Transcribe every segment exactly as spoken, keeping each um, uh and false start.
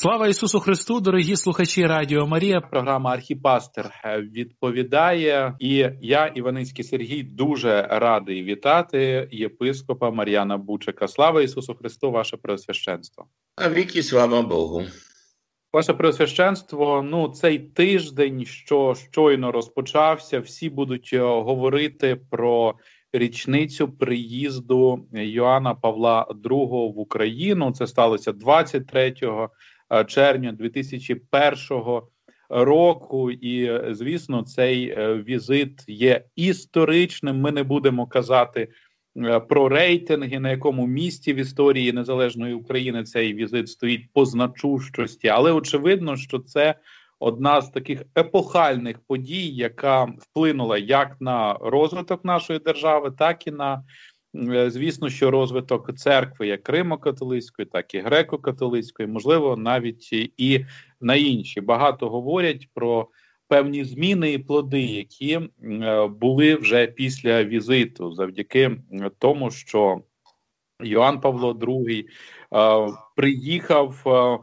Слава Ісусу Христу, дорогі слухачі Радіо Марія. Програма «Архіпастир» відповідає. І я, Іваницький Сергій, дуже радий вітати єпископа Мар'яна Бучика. Слава Ісусу Христу, ваше Преосвященство. А віки слава Богу. Ваше Преосвященство, ну, цей тиждень, що щойно розпочався, всі будуть говорити про річницю приїзду Йоанна Павла другого в Україну. Це сталося двадцять третього червня дві тисячі першого року. І, звісно, цей візит є історичним. Ми не будемо казати про рейтинги, на якому місці в історії незалежної України цей візит стоїть по значущості. Але очевидно, що це одна з таких епохальних подій, яка вплинула як на розвиток нашої держави, так і на, звісно, що розвиток церкви як Римо-католицької, так і греко-католицької, можливо, навіть і на інші. Багато говорять про певні зміни і плоди, які були вже після візиту, завдяки тому, що Йоанн Павло другий приїхав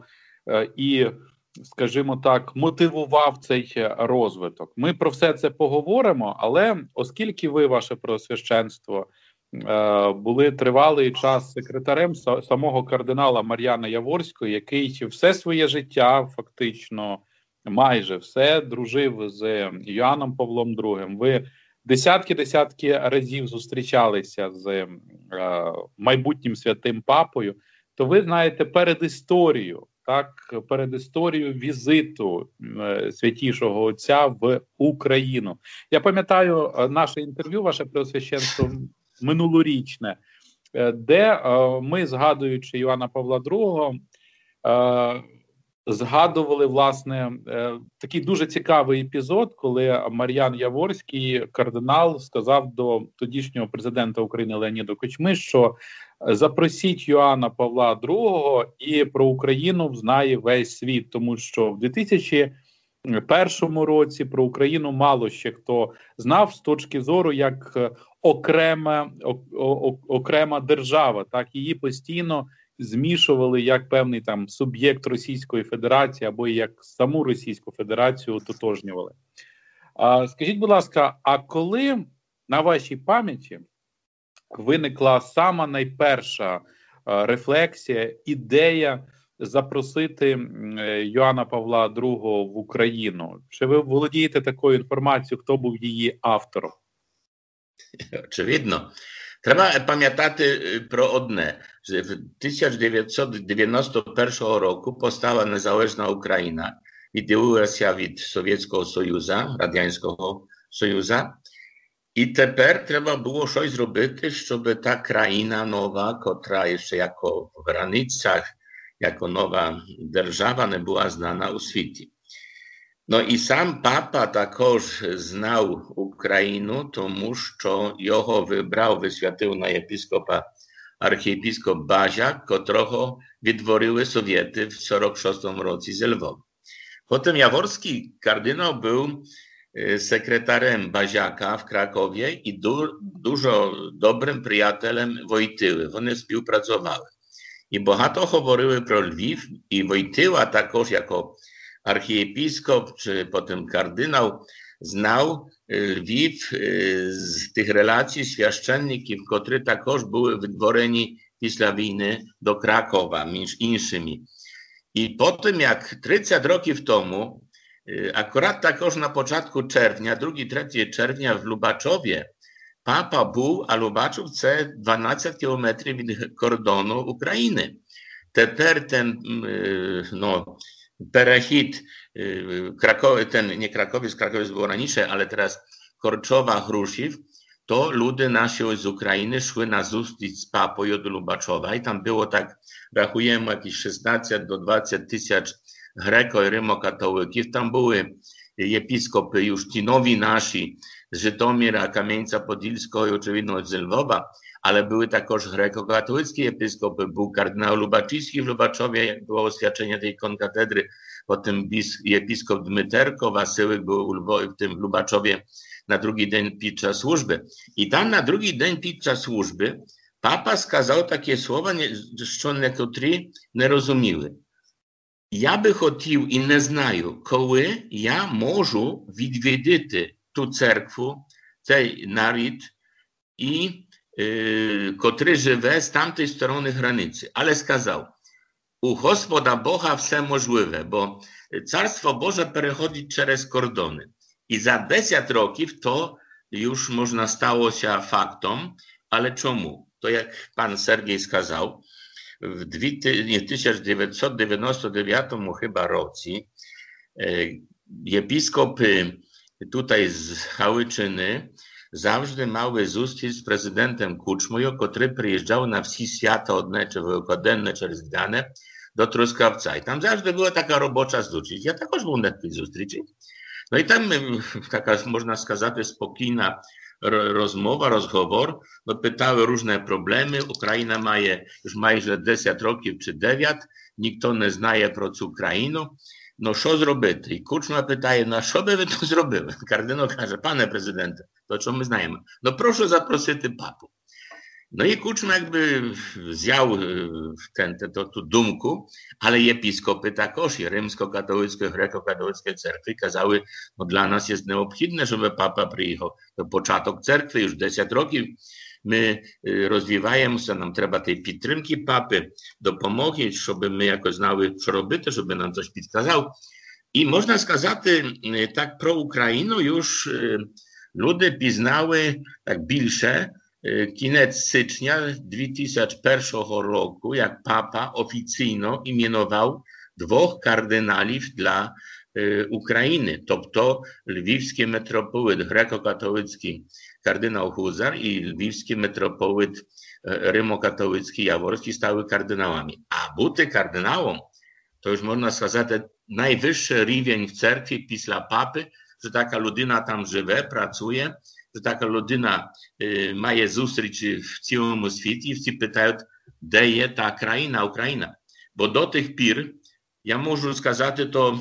і, скажімо так, мотивував цей розвиток. Ми про все це поговоримо, але оскільки ви, ваше Преосвященство, були тривалий час секретарем самого кардинала Мар'яна Яворського, який все своє життя, фактично, майже все, дружив з Йоанном Павлом другим. Ви десятки-десятки разів зустрічалися з е, майбутнім святим папою, то ви знаєте передісторію, так, передісторію візиту е, святішого отця в Україну. Я пам'ятаю наше інтерв'ю, ваше Преосвященство, минулорічне, де е, ми, згадуючи Йоанна Павла другого, е, згадували, власне, е, такий дуже цікавий епізод, коли Мар'ян Яворський, кардинал, сказав до тодішнього президента України Леоніда Кучми, що запросіть Йоанна Павла другого і про Україну знає весь світ, тому що в дві тисячі першому році про Україну мало ще хто знав з точки зору як окрема, о, о, окрема держава, так, її постійно змішували як певний там суб'єкт Російської Федерації або як саму Російську Федерацію ототожнювали. А, скажіть, будь ласка, а коли на вашій пам'яті виникла сама найперша а, рефлексія, ідея запросити Йоанна Павла другого в Україну? Чи ви володієте такою інформацією, хто був її автором? Очевидно. Треба пам'ятати про одне, що в тисяча дев'ятсот дев'яносто першого року постала незалежна Україна, відділилася від Совєтського Союзу, Радянського Союзу. І тепер треба було щось зробити, щоб та країна нова, котра ще як в границях, як нова держава не була знана у світі. Ну і сам папа також знав Україну, тому що його вибрав, висвятив на єпископа архієпископ Базяк, котрого відтворили Совєти в сорок шостому році з Львова. Potem Jaworski kardynał był sekretarem Baziaka w Krakowie i du, dużo dobrym przyjacielem Wojtyły. Вони співпрацювали. І багато говорили про Львів, і Wojtyła також, jako archiepiskop, czy potem kardynał, znał Lwiw z tych relacji świaszczenników, które також były wytworeni після wojny do Krakowa, między innymi. I po tym, jak тридцять років тому, akurat також na początku czerwca, drugiego trzeciego czerwca w Lubaczowie, papa był, a Lubaczów to дванадцять kilometrów від кордону України. Тепер ten, no, перехід Кракові, ten, nie Krakowiec, Krakowiec było раніше, ale teraz Korczowa, Chruszów, to ludy nasi z Ukrainy szły na zустріч z papою do Lubaczowa i tam było tak, rachujemy, jakieś szesnaście do dwudziestu tysięcy greko- i rymokatolików. Tam były episkopy już ci nowi nasi z Żytomira, Kamieńca-Podilskiego i oczywiście z Lwowa, ale były także greko-katolickie episkopy. Był kardynał Lubaczyński w Lubaczowie, jak było oświadczenie tej konkatedry, potem episkop Dmyterko, Wasyłyk był u Lwowie, w tym w Lubaczowie na drugi dzień podczas służby. I tam na drugi dzień podczas służby papa skazał takie słowa, że niektórzy nie rozumieli. Я би хотів і не знаю, коли я можу відвідати ту церкву, цей народ, і, е, котрий живе з тамтої сторони границі. Але сказав, у Господа Бога все можливе, бо Царство Боже переходить через кордони. І за десять років то już можна сталося фактом. Але чому? То як пан Сергій сказав, в тисяча дев'ятсот дев'яносто дев'ятому chyba році єпископи tutaj z Галичини завжди мали зустріч з президентом Кучмою, котрий приїжджав на всі свята одне чи великоденне чи різдвяне до Трускавця. І там завжди була така робоча зустріч. Я також був на тій зустрічі. No i tam taka, można сказати, spokojna rozmowa, rozговор. No, pytały różne problemy. Ukraina ma już майже десять років czy dziewięć. Nikt nie znaje про цю Україну. No, що зробити? І Кучма питає, no, що би ви то зробили? Кардинал каже, пане президенте, то що ми знаємо? No, прошу запросити папу. No i Kuczma jakby wziął ten, ten, to, tu dumku, ale episkopy takoż i rzymskokatolickie, grekokatolickie cerkwy kazały, no dla nas jest nieobchodne, żeby papa przyjechał. To początek cerkwy, już dziesięć років my rozwijamy, nam trzeba tej підтримки papy, допомоги, żeby my jako znały, co robić, żeby nam coś підказав. I można сказать, tak pro Ukrainę już ludzie piznały tak більше, koniec stycznia dwa tysiące pierwszego roku, jak papa oficjalnie imienował dwóch kardynałów dla y, Ukrainy. To lwiwski metropolit grekokatolicki kardynał Huzar i lwiwski metropolit y, rymokatolicki Jaworski stały kardynałami. A buty kardynałom to już można сказать najwyższy riwień w cerkwi pisla papy, że taka ludyna tam żywe, pracuje, że taka ludyna y, ma zустріч w całym świecie i wszyscy pytają, gdzie jest ta kraina, Ukraina. Bo do tych pір, ja можу сказати, to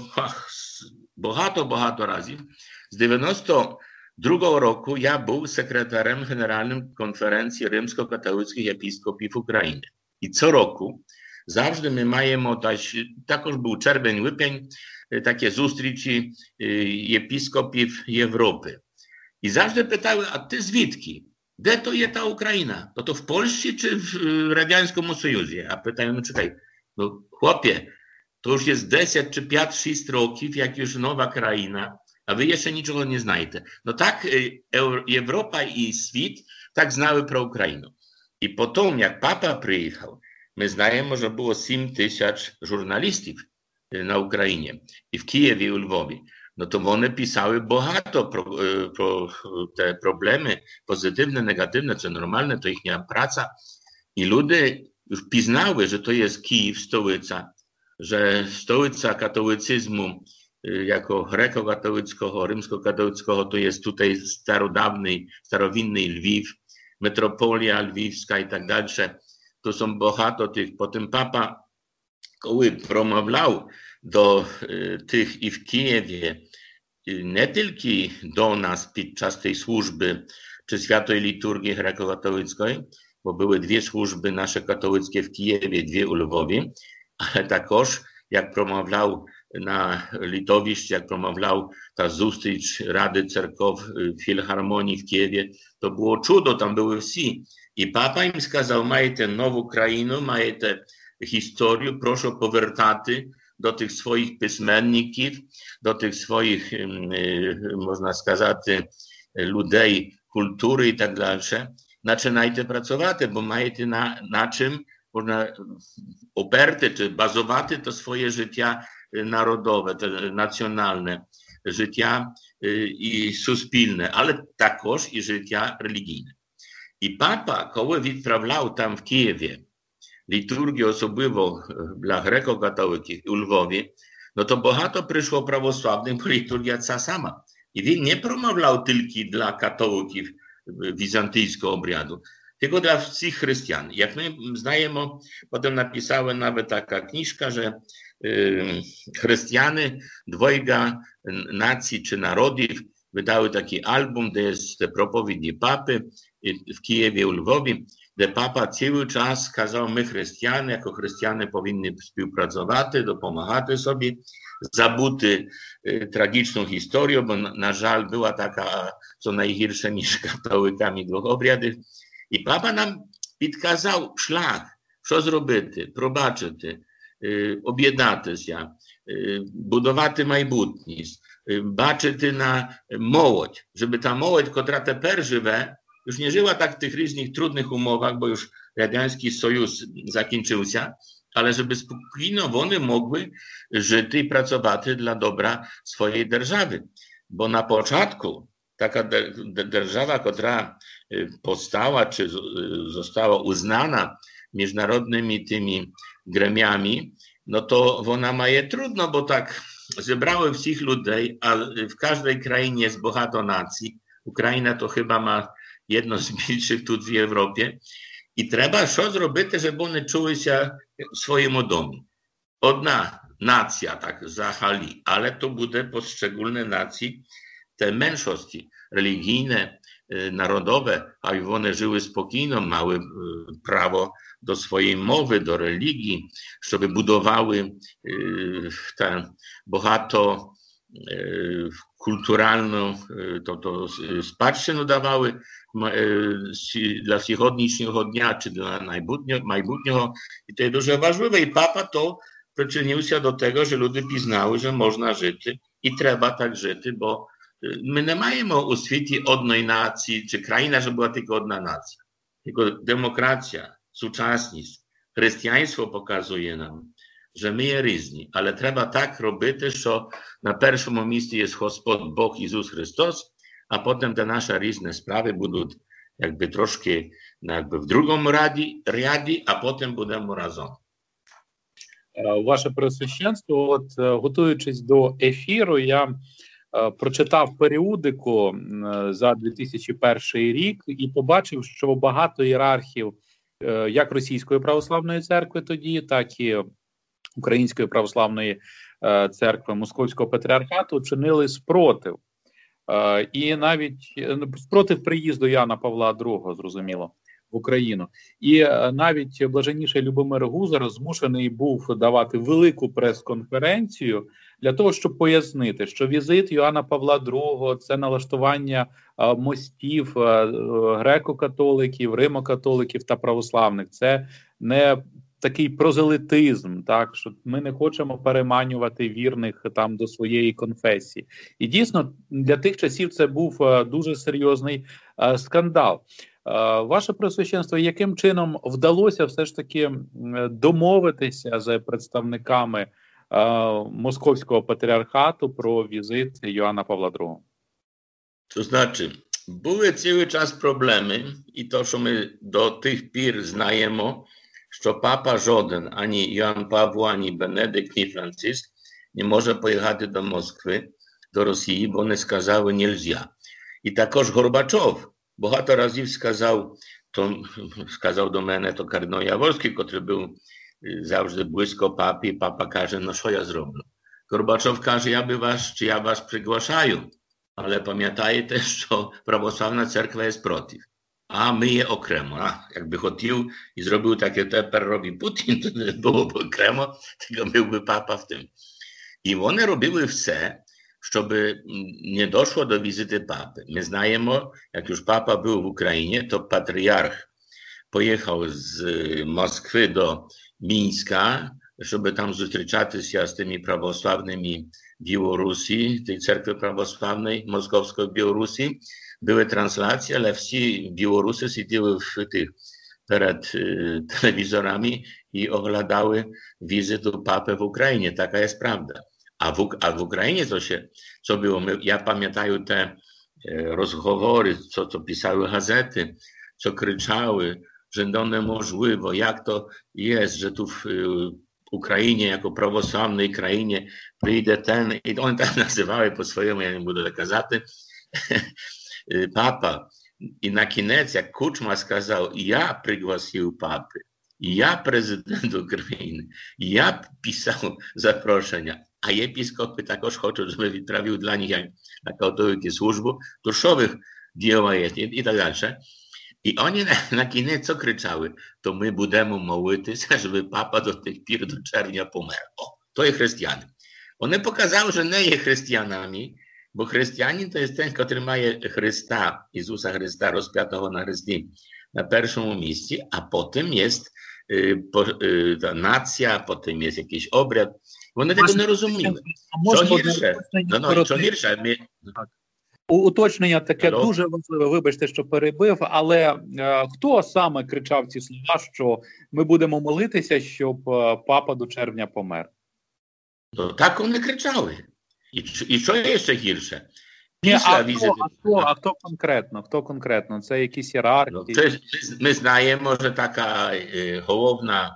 багато-багато разів, z dziewięćdziesiątego drugiego roku ja był sekretarem generalnym konferencji rzymskokatolickich episkopów Ukrainy. I co roku zawsze my mamy, takoż był czerwień, łypień, takie zустрічі episkopów Europy. I zawsze pytały, a ty zwidki, gdzie to jest ta Ukraina? To to w Polsce czy w Radzieckim Sojuzie? A pytają, no czekaj, no chłopie, to już jest dziesięć czy pięć sześć rokів, jak już nowa kraina, a wy jeszcze niczego nie znajecie. No tak Europa i świat tak znały pro Ukrainę. I potem, jak papa przyjechał, my znajemy, że było siedem tysięcy żurnalistów na Ukrainie i w Kijewie i u Lwowie. No to one pisały bogato pro, pro te problemy pozytywne, negatywne, co normalne, to ich praca. I ludzie już piznały, że to jest Kijów, stolica, że stolica katolicyzmu jako grekokatolickiego, rzymskokatolickiego to jest tutaj starodawny, starowinny Lwiw, metropolia lwiwska i tak dalej. To są bogato tych. Potem papa, kiedy promował do tych i w Kijewie, nie tylko do nas podczas tej służby czy świętej liturgii grekokatolickiej, bo były dwie służby nasze katolickie w Kijewie, dwie u Lwowie, ale takoż jak promował na Litowiście, jak promował ta zустріч Rady Cerkow Filharmonii w Kijewie, to było czudo, tam były wsi. I papa im сказав, маєте нову країну, маєте historię, proszę powracać do tych swoich pисьменників, do tych swoich, można сказать, ludzi kultury i tak dalej. Zaczynajcie pracować, bo macie na, na czym można operty, czy bazować to swoje życia narodowe, te nacjonalne, życia i suspilne, ale takoż i życia religijne. I papa, kiedy wyprawiał tam w Kijewie liturgię osobliwą dla grekokatolików u Lwowie, no to bogato przyszło prawosławnym, bo liturgia ta sama. I on nie promował tylko dla katolików wizantyjskiego obradu, tylko dla wszystkich chrześcijan. Jak my znajemy, potem napisałem nawet taka książka, że y, chrześcijany dwojga nacji czy narodów wydały taki album, gdzie jest te propowiedzi papy w Kijewie, u Lwowie. де папа цілий час сказав, ми християни, як християни повинні співпрацювати, допомагати собі, забути е, трагічну історію, бо, на, на жаль, була така, що найгірша ніж католиками двох обрядів. І папа нам підказав шлях, що зробити, пробачити, е, об'єднатися, е, будувати майбутність, е, бачити на молодь, щоб та молодь, котра тепер живе, już nie żyła tak w tych różnych trudnych umowach, bo już Radziecki Sojusz zakończyłся, ale żeby spokojnie one mogły żyć i pracować dla dobra swojej держаwy. Bo na początku taka держава, która powstała, czy została uznana międzynarodnymi tymi gremiami, no to ona ma je trudno, bo tak zebrały wszystkich ludzi, a w każdej krainie jest bogato nacji. Ukraina to chyba ma jedno z bільших тут в Європі. І треба що зробити, щоб вони чулися в своєму домі. Одна нація, так, взагалі, але то буде poszczególne nacje, te mniejszości religijne, narodowe, a one żyły spokojnie, miały prawo do swojej mowy, do religii, żeby budowały tę bogato kulturalną, to, to spадщину dawały dla сьогоднішнього dnia, czy dla майбутнього. I to jest дуже важливо. I papa to przyczynił się do tego, że ludzie poznały, że można żyć i trzeba tak żyć, bo my nie mamy u świecie jednej nacji, czy kraina, że była tylko jedna nacja. Tylko demokracja, współczesność, chrześcijaństwo pokazuje nam, że my jest różni, ale trzeba tak robić, że na pierwszym miejscu jest Gospod Bóg Jezus Chrystus, a potem te nasze różne sprawy będą jakby troszkę jakby w drugą raді, ряді, а потім будемо разом. Ваше Преосвященство, от готуючись до ефіру, я прочитав періодику за дві тисячі перший рік і побачив, що багато ієрархів як Російської православної церкви тоді, так і Української православної церкви Московського патріархату чинили спротив. І навіть спротив приїзду Яна Павла другого, зрозуміло, в Україну. І навіть блаженніший Любомир Гузар змушений був давати велику прес-конференцію для того, щоб пояснити, що візит Йоанна Павла другого – це налаштування мостів греко-католиків, римо-католиків та православних. Це не такий прозелитизм, так, що ми не хочемо переманювати вірних там до своєї конфесії. І дійсно, для тих часів це був дуже серйозний uh, скандал. Uh, ваше Преосвященство, яким чином вдалося все ж таки домовитися з представниками uh, Московського патріархату про візит Йоанна Павла другого? To znaczy, były cały czas problemy i to, co my do tych pір знаємо, що папа жоден, ані Йоанн Павло, ані Бенедикт, ні Франциск не може поїхати до Москви, до Росії, бо не сказали «нельзя». І також Горбачов багато разів сказав, то, сказав до мене, то кардинал Яворський, котрий був завжди близько папі, і папа каже, ну що я зроблю? Горбачов каже, я би вас, чи я вас приглашаю, але пам'ятаєте, що православна церква є проти. A my je okremo. A jakby chciał i zrobił takie, teraz robi Putin, to nie byłoby okremo, tylko byłby papa w tym. I one robiły wszystko, żeby nie doszło do wizyty papy. My znajemy, jak już papa był w Ukrainie, to patriarch pojechał z Moskwy do Mińska, żeby tam zустрічати się z tymi prawosławnymi Białorusji, tej cerkwi prawosławnej, moskowskiej Białorusji. Były translacje, ale wszyscy Białorusy siedzieli w tych przed y, telewizorami i oglądały wizytę papy w Ukrainie. Taka jest prawda. A w, a w Ukrainie co się, co było? My, ja pamiętam te e, rozmowy, co, co pisały gazety, co krzyczały, że to niemożliwe, jak to jest, że tu w y, Ukrainie, jako prawosławnej krainie przyjdzie ten, i oni tak nazywały po swojemu, ja nie będę kazać, papa. I na koniec, jak Kuczma сказал, ja przygłosił papy, ja prezydent Ukrainy, ja pisał zaproszenia, a episkopy takoż chcą, żeby wyprawił dla nich jak na katolickie służby, to co wych dzieła jest i, i tak dalej. І вони на, на кінець що кричали? То ми будемо молитися, щоб папа до тих пір до червня помер. О, то є християни. Вони показали, що не є християнами, бо християнин то є той, який має Христа, Ісуса Христа, розп'ятого на хресті, на першому місці, а потім є е, по, е, та нація, потім є якийсь обряд. Вони того не розуміли. Що гірше? Ну, ну, що гірше? Ми... Уточнення таке Алло? дуже важливе, вибачте, що перебив, але е, хто саме кричав ці слова, що ми будемо молитися, щоб е, папа до червня помер? То так вони кричали. І, і що є ще гірше? Ні, Після а, візиту... хто, а, хто, а хто конкретно? Хто конкретно? Це якісь ієрархії? Ну, це, ми знаємо, що така е, головна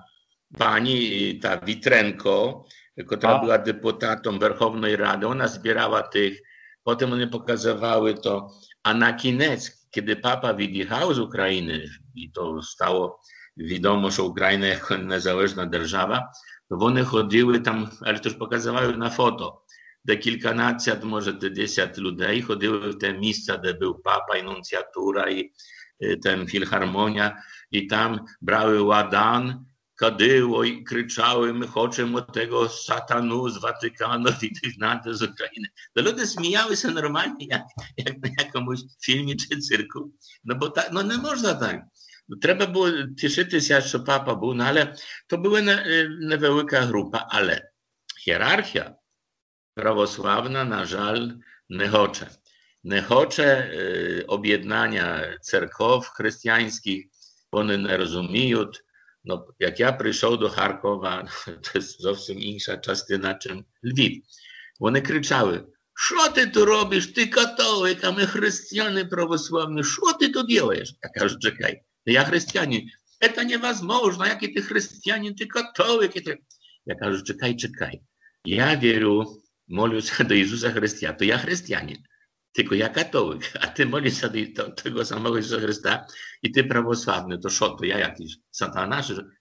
пані, та Вітренко, яка була депутатом Верховної Ради, вона збирала тих, потім вони показували то. А на кінець, коли папа від'їхав з України, і то стало відомо, що Україна як незалежна держава, то вони ходили там, але то ж показували на фото, де кільканадцять, може, десять людей ходили в те місце, де був папа, і нунціатура, і, і там філharmonія, і там брали ладан, кадило і кричали, ми хочемо того сатану з Ватикану відігнати з України. То люди сміялися нормально, як, як на якомусь фільмі чи цирку. Ну, бо так, ну не можна так. Треба було тішитися, що папа був, ну, але то була невелика група, але ієрархія православна, на жаль, не хоче. Не хоче е, об'єднання церков християнських, вони не розуміють. No, jak ja przyszedł do Charkowa, to jest zowsім інша частина, чим Львів. Вони кричали, що ти тут робиш, ти католик, а ми християни православні, що ти тут робиш? Я кажу, чекай, я християнин, це невозможно, який ти християнин, ти католик. Ти... Я кажу, чекай, чекай, я вірю, молюся до Ісуса Христа, то я християнин. Tylko ja katolik, a ty modlisz się do tego samego Jezusa Chrysta i ty prawosławny, to що, to ja jakiś satana?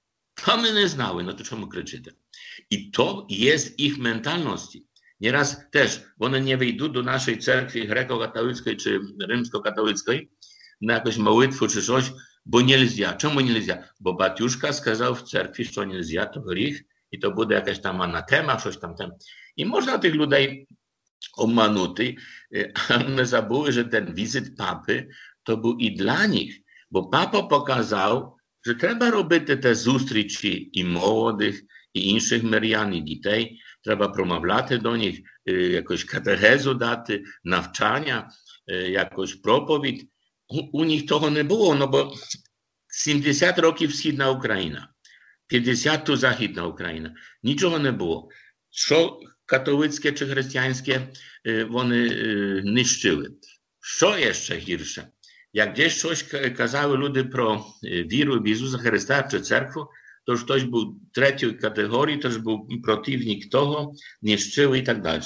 To my nie znały, no to czemu krzyczycie? I to jest ich mentalności. Nieraz też, one nie wyjdą do naszej cerkwi grekokatolickiej czy rzymskokatolickiej na jakąś modlitwę czy coś, bo nie lzia. Czemu nie lzia? Bo batiuszka skazał w cerkwi, że nie lzia, to grzech i to będzie jakaś tam anatema, coś tam tam. I można tych ludzi обманути, а ми забули, що ten візит папи, то був і для них, бо папа показав, що треба робити те зустрічі і молодих, і інших мирян, і дітей, треба промовляти до них, якось катехезу дати, навчання, якось проповідь. У, у них того не було, ну, бо сімдесят років Східна Україна, п'ятдесят ту Західна Україна, нічого не було. Що katolickie czy chrześcijańskie, one niszczyły. Co jeszcze gorsze? Jak gdzieś coś kazały ludzie pro wiru w Jezusa Chrysta czy cerkwu, to już ktoś był trzeciej kategorii, to już był przeciwnik tego, niszczyły i tak dalej.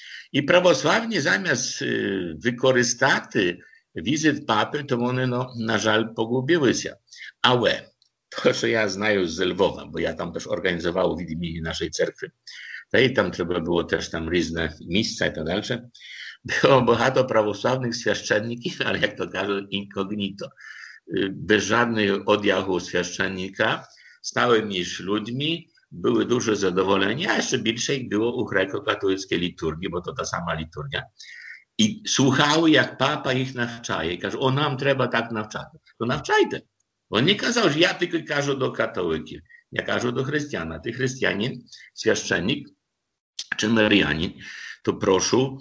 I prawosławni zamiast wykorzystać wizyt papy, to one no, na żal pogubiły się. Ale to, co ja znaję z Lwowa, bo ja tam też organizował w imieniu naszej cerkwy, i tam trzeba było też tam różne miejsca i tak dalej. Było bogato prawosławnych świadczenników, ale jak to każą, incognito. Bez żadnych odjachów świadczennika, stałymi ludźmi, były duże zadowolenia, a jeszcze więcej ich było u grekokatolickiej liturgii, bo to ta sama liturgia. I słuchały, jak papa ich nawczaje. I każą, o nam trzeba tak nawczać. To nawczajcie. On nie kazał, że ja tylko każę do katolików. Ja każę do chrześcijana. Ty chrześcijanin, świadczennik, czy Marianin, to proszę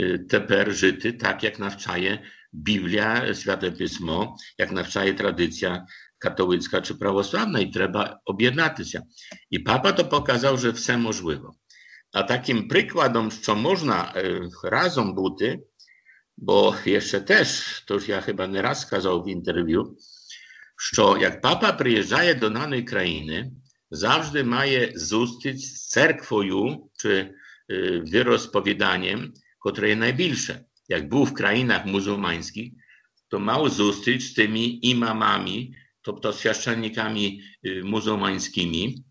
teper żyty tak, jak nawczaje Biblia, Święte Pismo, jak nawczaje tradycja katolicka czy prawosławna i trzeba objednać się. I papa to pokazał, że wszystko możliwe. A takim przykładem, co można razem być, bo jeszcze też, to już ja chyba nie raz сказав w interwiu, że jak papa przyjeżdża do danej krainy, zawsze ma zустріч z cerkwą, czy wyrozpowiadaniem, które jest najbliższe. Jak był w krainach muzułmańskich, to miał zустріч z tymi imamami, to, to świadczennikami muzułmańskimi,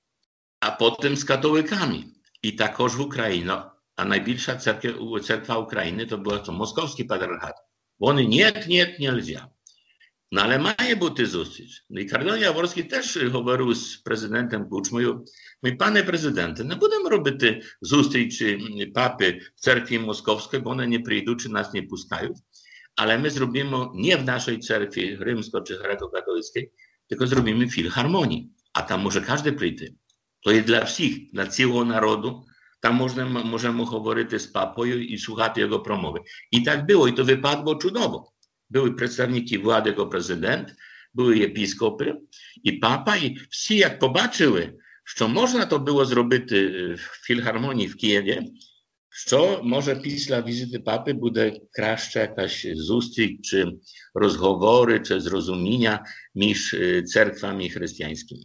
a potem z katolikami. I takoż w Ukrainie, a najbliższa cerkwa Ukrainy to była to moskowski patriarchat. Oni nie, nie, nie lzia. No ale mає бути зустріч. Ну і кардинал Яворський теж говорив з президентом Кучмою. Ми, пане президенте, не будемо робити зустрічі папи в церкві Московської, бо вони не прийдуть чи нас не пускають. Але ми зробимо не в нашій церкві римсько чи греко-католицькій, tylko zrobimy filharmonii, a tam może każdy przyjdzie. To jest dla wszystkich, dla całego narodu. Tam można, możemy mówić z papą i słuchać jego promowy. I tak było, i to wypadło cudownie. Były przedstawniki władzy jako prezydent, były episkopy i papa, i wszyscy jak pobaczyły, że można to było zrobić w filharmonii w Kijowie, що, може, після візити папи буде краще якась зустріч, чи розговори, чи зрозуміння між церквами християнськими.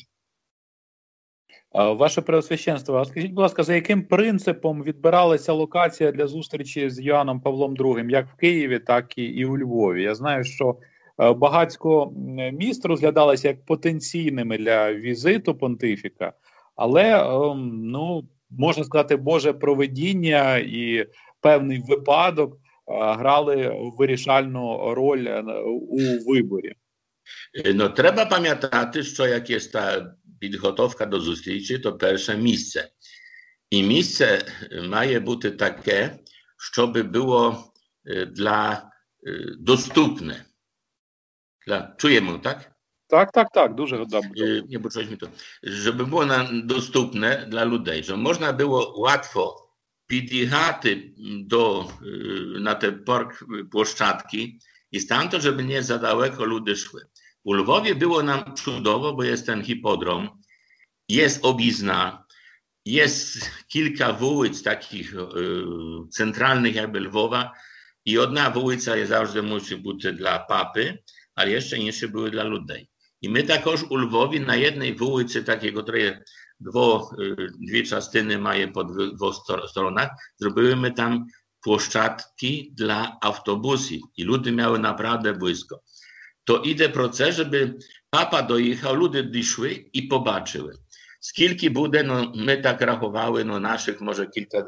Ваше Преосвященство, а скажіть, будь ласка, за яким принципом відбиралася локація для зустрічі з Йоанном Павлом другим, як в Києві, так і, і у Львові? Я знаю, що багатько міст розглядалися як потенційними для візиту понтифіка, але, ну, можна сказати, Боже провидіння і певний випадок грали вирішальну роль у виборі. No, trzeba pamiętać, że jak jest ta підготовка до зустрічі, to pierwsze miejsce. I miejsce ma być takie, żeby było dla dostępne. Dla, czujemy, tak? Так, так, так, дуже добре. Nie poczuliśmy to. Żeby było nam dostępne dla ludzi, że można było łatwo podjechać do, na te park płoszczadki i stamtąd, żeby nie za daleko ludzie szły. U Lwowie było nam cudowo, bo jest ten hipodrom, jest obizna, jest kilka ulic takich y, centralnych jakby Lwowa i jedna ulica jest zawsze musi być dla papy, ale jeszcze inne były dla ludzi. I my takoż u Lwowie na jednej ulicy takiego, które dwo, dwie частини mає po dwóch stronach, zrobiły tam płoszczadki dla autobusów i ludzie miały naprawdę blisko. To idzie proces, żeby papa dojechał, ludzie doszły i pobaczyły. Skilki bude, no my tak rachowały, no naszych może kilka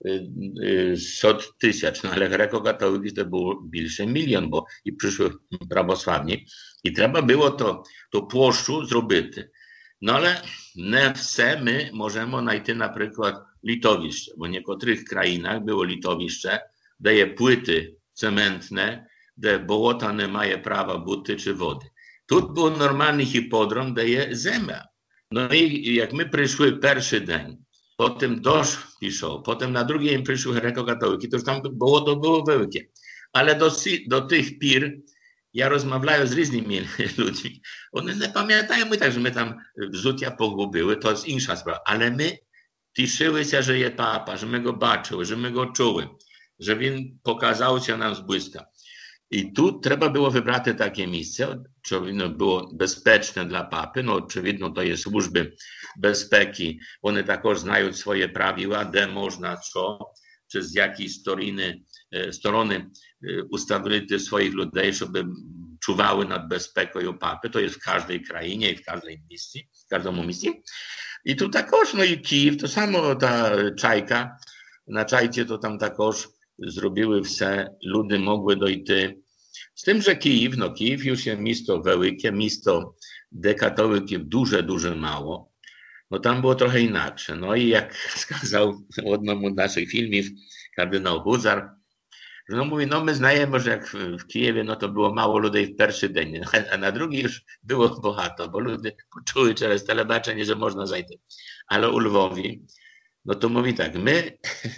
set tysięcy, no ale grekokatolików to było bliższe milion, bo i przyszły prawosławni. I trzeba było to, to płoszczu zrobić. No ale nie wse my możemy znaleźć na przykład litowiще, bo w niektórych krajach było litowiще, gdzie je płyty cementne, gdzie bolota nie mają prawa buty czy wody. Tu był normalny hipodrom, gdzie je ziemia. No i jak my przyszły pierwszy dzień, potem deszcz piszą, potem na drugi dzień przyszły grekokatoliki, to już tam błoto było wielkie. Ale do, do tych pir ja rozmawiałem z różnymi ludźmi. One nie pamiętają my tak, że my tam wrzutia pogubiły, to jest inna sprawa. Ale my cieszyły się, że jest papa, że my go baczyły, że my go czuły, że on pokazał się nam z bliska. I tu trzeba było wybrać takie miejsce, które było bezpieczne dla papy. No oczywiście to jest służby bezpieki. One takoż znają swoje prawiła, gdzie można co, czy z jakiej strony, strony ustawili swoich ludzi, żeby czuwały nad bezpieką papy. To jest w każdej krainie i w każdej misji, w każdym misji. I tu takoż, no i Kijów, to samo ta Czajka, na Czajcie to tam takoż zrobiły wse, ludy mogły dojść. Z tym, że Kijów, no Kijów już jest miasto wielkie, miasto, gdzie katolików duże, duże mało, no tam było trochę inaczej. No i jak skazał w jednym z naszych filmów kardynał Huzar, że no mówi, no my znajemy, że jak w, w Kijowie, no to było mało ludzi w pierwszy dzień, a na drugi już było bohato, bo ludzie poczuły przez telebaczenie, że można zajść. Ale u Lwowie, no to mówi tak, my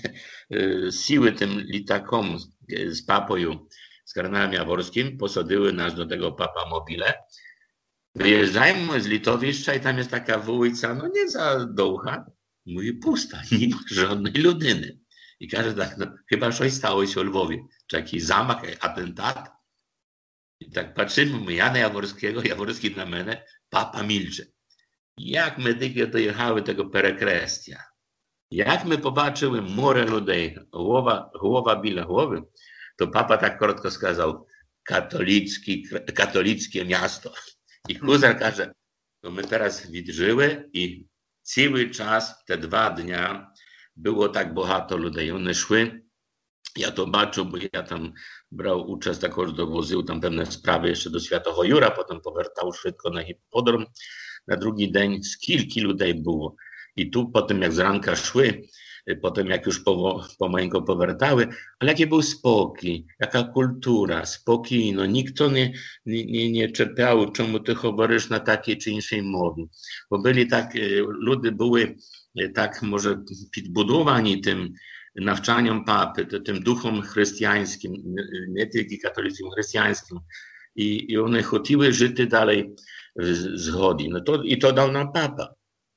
siły tym litakom z papoju, z kardynałem Jaworskim, posadziły nas do tego papa mobile. Wyjeżdżajmy z Litowiszcza i tam jest taka ulica, no nie za dołcha, mówi pusta, nie ma żadnej ludyny. I każe tak, no, chyba coś stało się w Lwowie, czy jakiś zamach, atentat. I tak patrzymy, my Jana Jaworskiego, Jaworski na mnie, papa milczy. Jak my tylko dojechały tego Perekrestia, jak my popatrzyły morę ludzi, głowa, głowa bile głowy, to papa tak krótko skazał, katolicki, katolickie miasto. I Huzar każe, to my teraz widżyły i cały czas, te dwa dnia, było tak bohato ludzi. One szły Ja to baczył, bo ja tam brał uczest, takoż dowozył tam pewne sprawy jeszcze do Świętego Jura, potem powracał szybko na hipodrom. Na drugi dzień z kilki ludzi było. I tu potem jak z ranka szły, potem jak już po, po mojego powracały, ale jaki był spokój, jaka kultura, spokojno, nikt to nie, nie, nie, nie czepiał, czemu ty mówisz na takiej czy innej mowie. Bo byli tak, ludzie były tak może podbudowani tym nawczaniom papy, tym duchom chrześcijańskim, nie tylko katolickim, chrześcijańskim. I, i one chciały żyć dalej w zgodzie. No to, i to dał nam papa.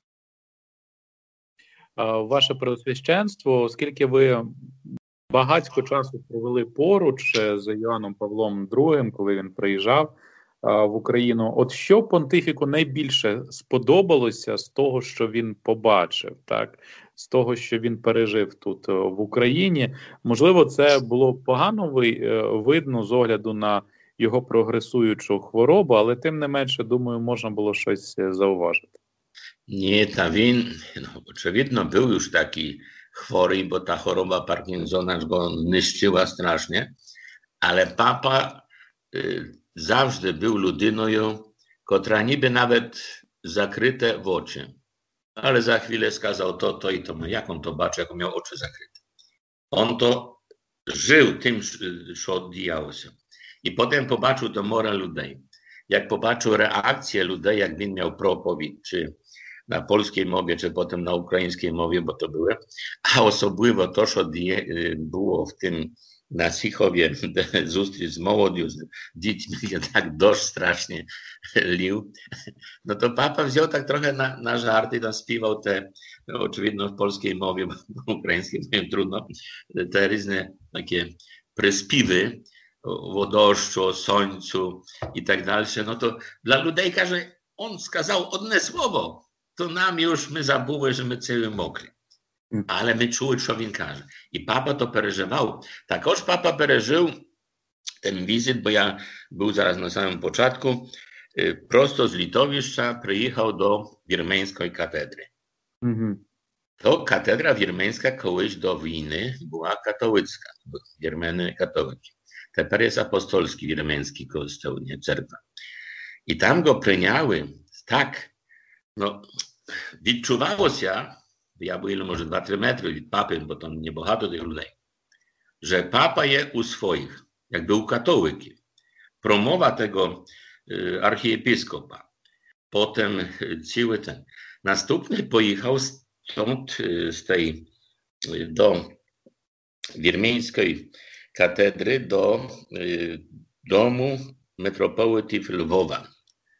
Ваше Преосвященство, оскільки ви багатько часу провели поруч з Йоанном Павлом другим, коли він приїжджав в Україну, от що понтифіку найбільше сподобалося з того, що він побачив, так? З того, що він пережив тут в Україні? Можливо, це було погано видно з огляду на його прогресуючу хворобу, але тим не менше, думаю, можна було щось зауважити. Nie, ta win, no, oczywiście był już taki chory, bo ta choroba Parkinsona go niszczyła strasznie, ale papa y, zawsze był ludyną, która niby nawet zakryte w oczy. Ale za chwilę skazał to, to i to. No jak on to baczy, jak on miał oczy zakryte? On to żył tym, co odbijało się. I potem pobaczył to mora ludzi. Jak pobaczył reakcję ludzi, jak він miał propowiedź, czy na polskiej mowie, czy potem na ukraińskiej mowie, bo to były, a osobliwo to, co było w tym na Sichowie, zustry z młodzią, z dziećmi, gdzie tak dość strasznie lił, no to papa wziął tak trochę na, na żart i tam śpiewał te, no, oczywiście w polskiej mowie, bo w ukraińskiej powiem trudno, te różne takie prespiwy o deszczu, o słońcu i tak dalej, no to dla ludzi, że on skazał odne słowo, to nam już my zabuły, że my cały mokry. Ale my czuły, co on każe. I papa to przeżywał. Takoż papa przeżył ten wizyt, bo ja był zaraz na samym początku, prosto z Litowiszcza przyjechał do wirmeńskiej katedry. Mm-hmm. To katedra wirmeńska kołyś do wojny była katolicka, Wirmeny katoliki. Teraz jest apostolski wirmeński kościół, nie cerkwa. I tam go przyjęły tak, no, відчувало się, ja byłem może dwa trzy metry od papy, bo tam nie bohato tych ludzi, że papa je u swoich, jakby u katołyki. Promowa tego y, archiepiskopa. Potem y, cały ten. Następny pojechał stąd, y, z tej y, do wirmeńskiej katedry do y, domu metropolitów Lwowa,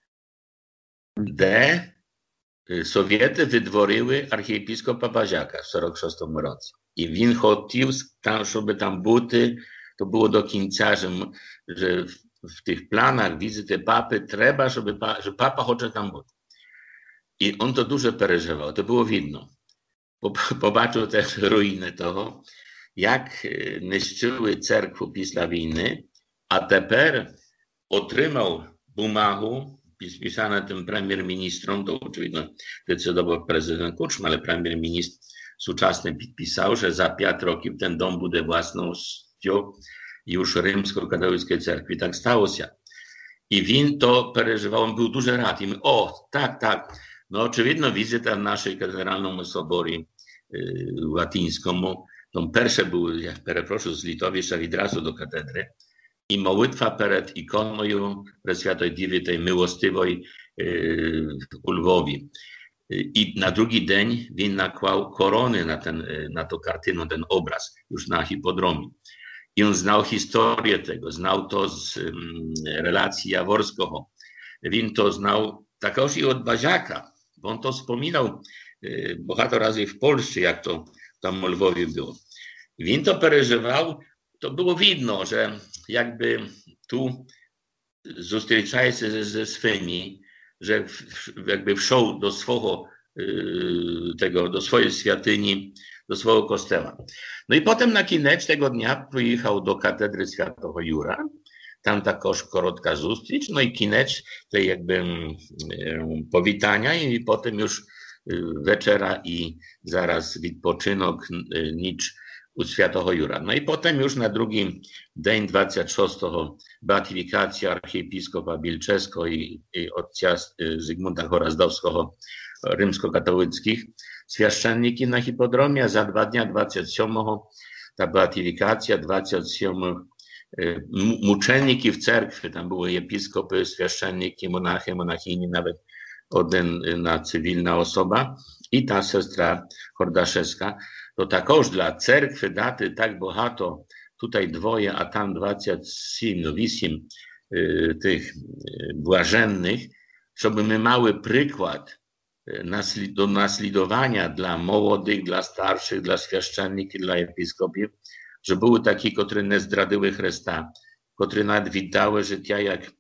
gdzie Sowiety wydworiły archiepiskopa Baziaka w czterdziestym szóstym roku. I win chciał, tam, żeby tam buty, to było do końca, że, że w, w tych planach wizyty papy trzeba, żeby, pa, że papa chce tam buty. I on to dużo przeżywał, to było widno. Pobaczył też ruiny tego, jak niszczyły cerkwu pisla wojny, a teraz otrzymał bumagу, pisane tym premier ministrom, to oczywiście decydował prezydent Kuczma, ale premier ministr współczesny pisał, że za pięć roków ten dom będzie własnością już rzymskokatolickiej cerkwi. Tak stało się. I win to przeżywał, on był duży rad. I my, o, tak, tak. No oczywiście wizyta w naszej katedralnym soborze y, łacińskim. To pierwsze był, ja przepraszam, z Litowiszcza od razu do katedry. I modlitwa przed ikoną Preszwiętej Dziewicy tej miłostiwej yy, u Lwowi. I na drugi dzień win nakłał korony na, ten, na tą kartynę, ten obraz, już na hipodromie. I on znał historię tego, znał to z um, relacji Jaworskiego. Win to znał takoż i od Baziaka, bo on to wspominał yy, bohater razy w Polsce, jak to tam w Lwowie było. Win to przeżywał. To było widno, że jakby tu zустрічає się ze swymi, że jakby wszedł do swojego tego, do swojej świątyni, do swojego kościoła. No i potem na koniec tego dnia pojechał do katedry Świętego Jura, tam takoż krótka zustryć, no i koniec tej jakby powitania i potem już wieczera i zaraz odpoczynek, nicz u Świętego Jura. No i potem już na drugi dzień dwudziestego szóstego beatyfikacja archiepiskopa Bilczewskiego i, i ojca Zygmunta Gorazdowskiego rzymskokatolickich święcenniki na hipodromie, a za dwa dnia dwudziestego siódmego ta beatyfikacja, dwudziestego siódmego muczeniki w cerkwi, tam były episkopy, święcenniki, monachy, monachini, nawet jedna cywilna osoba i ta sestra Hordaszewska. To takoż dla cerkwi daty tak bogato, tutaj dwoje, a tam dwadzieścia siedem, osiem tych błażennych, żeby my mały przykład do naśladowania dla młodych, dla starszych, dla święcenników, dla episkopów, że były takie, które nie zdradziły Chrysta, które nawet widziały życia jak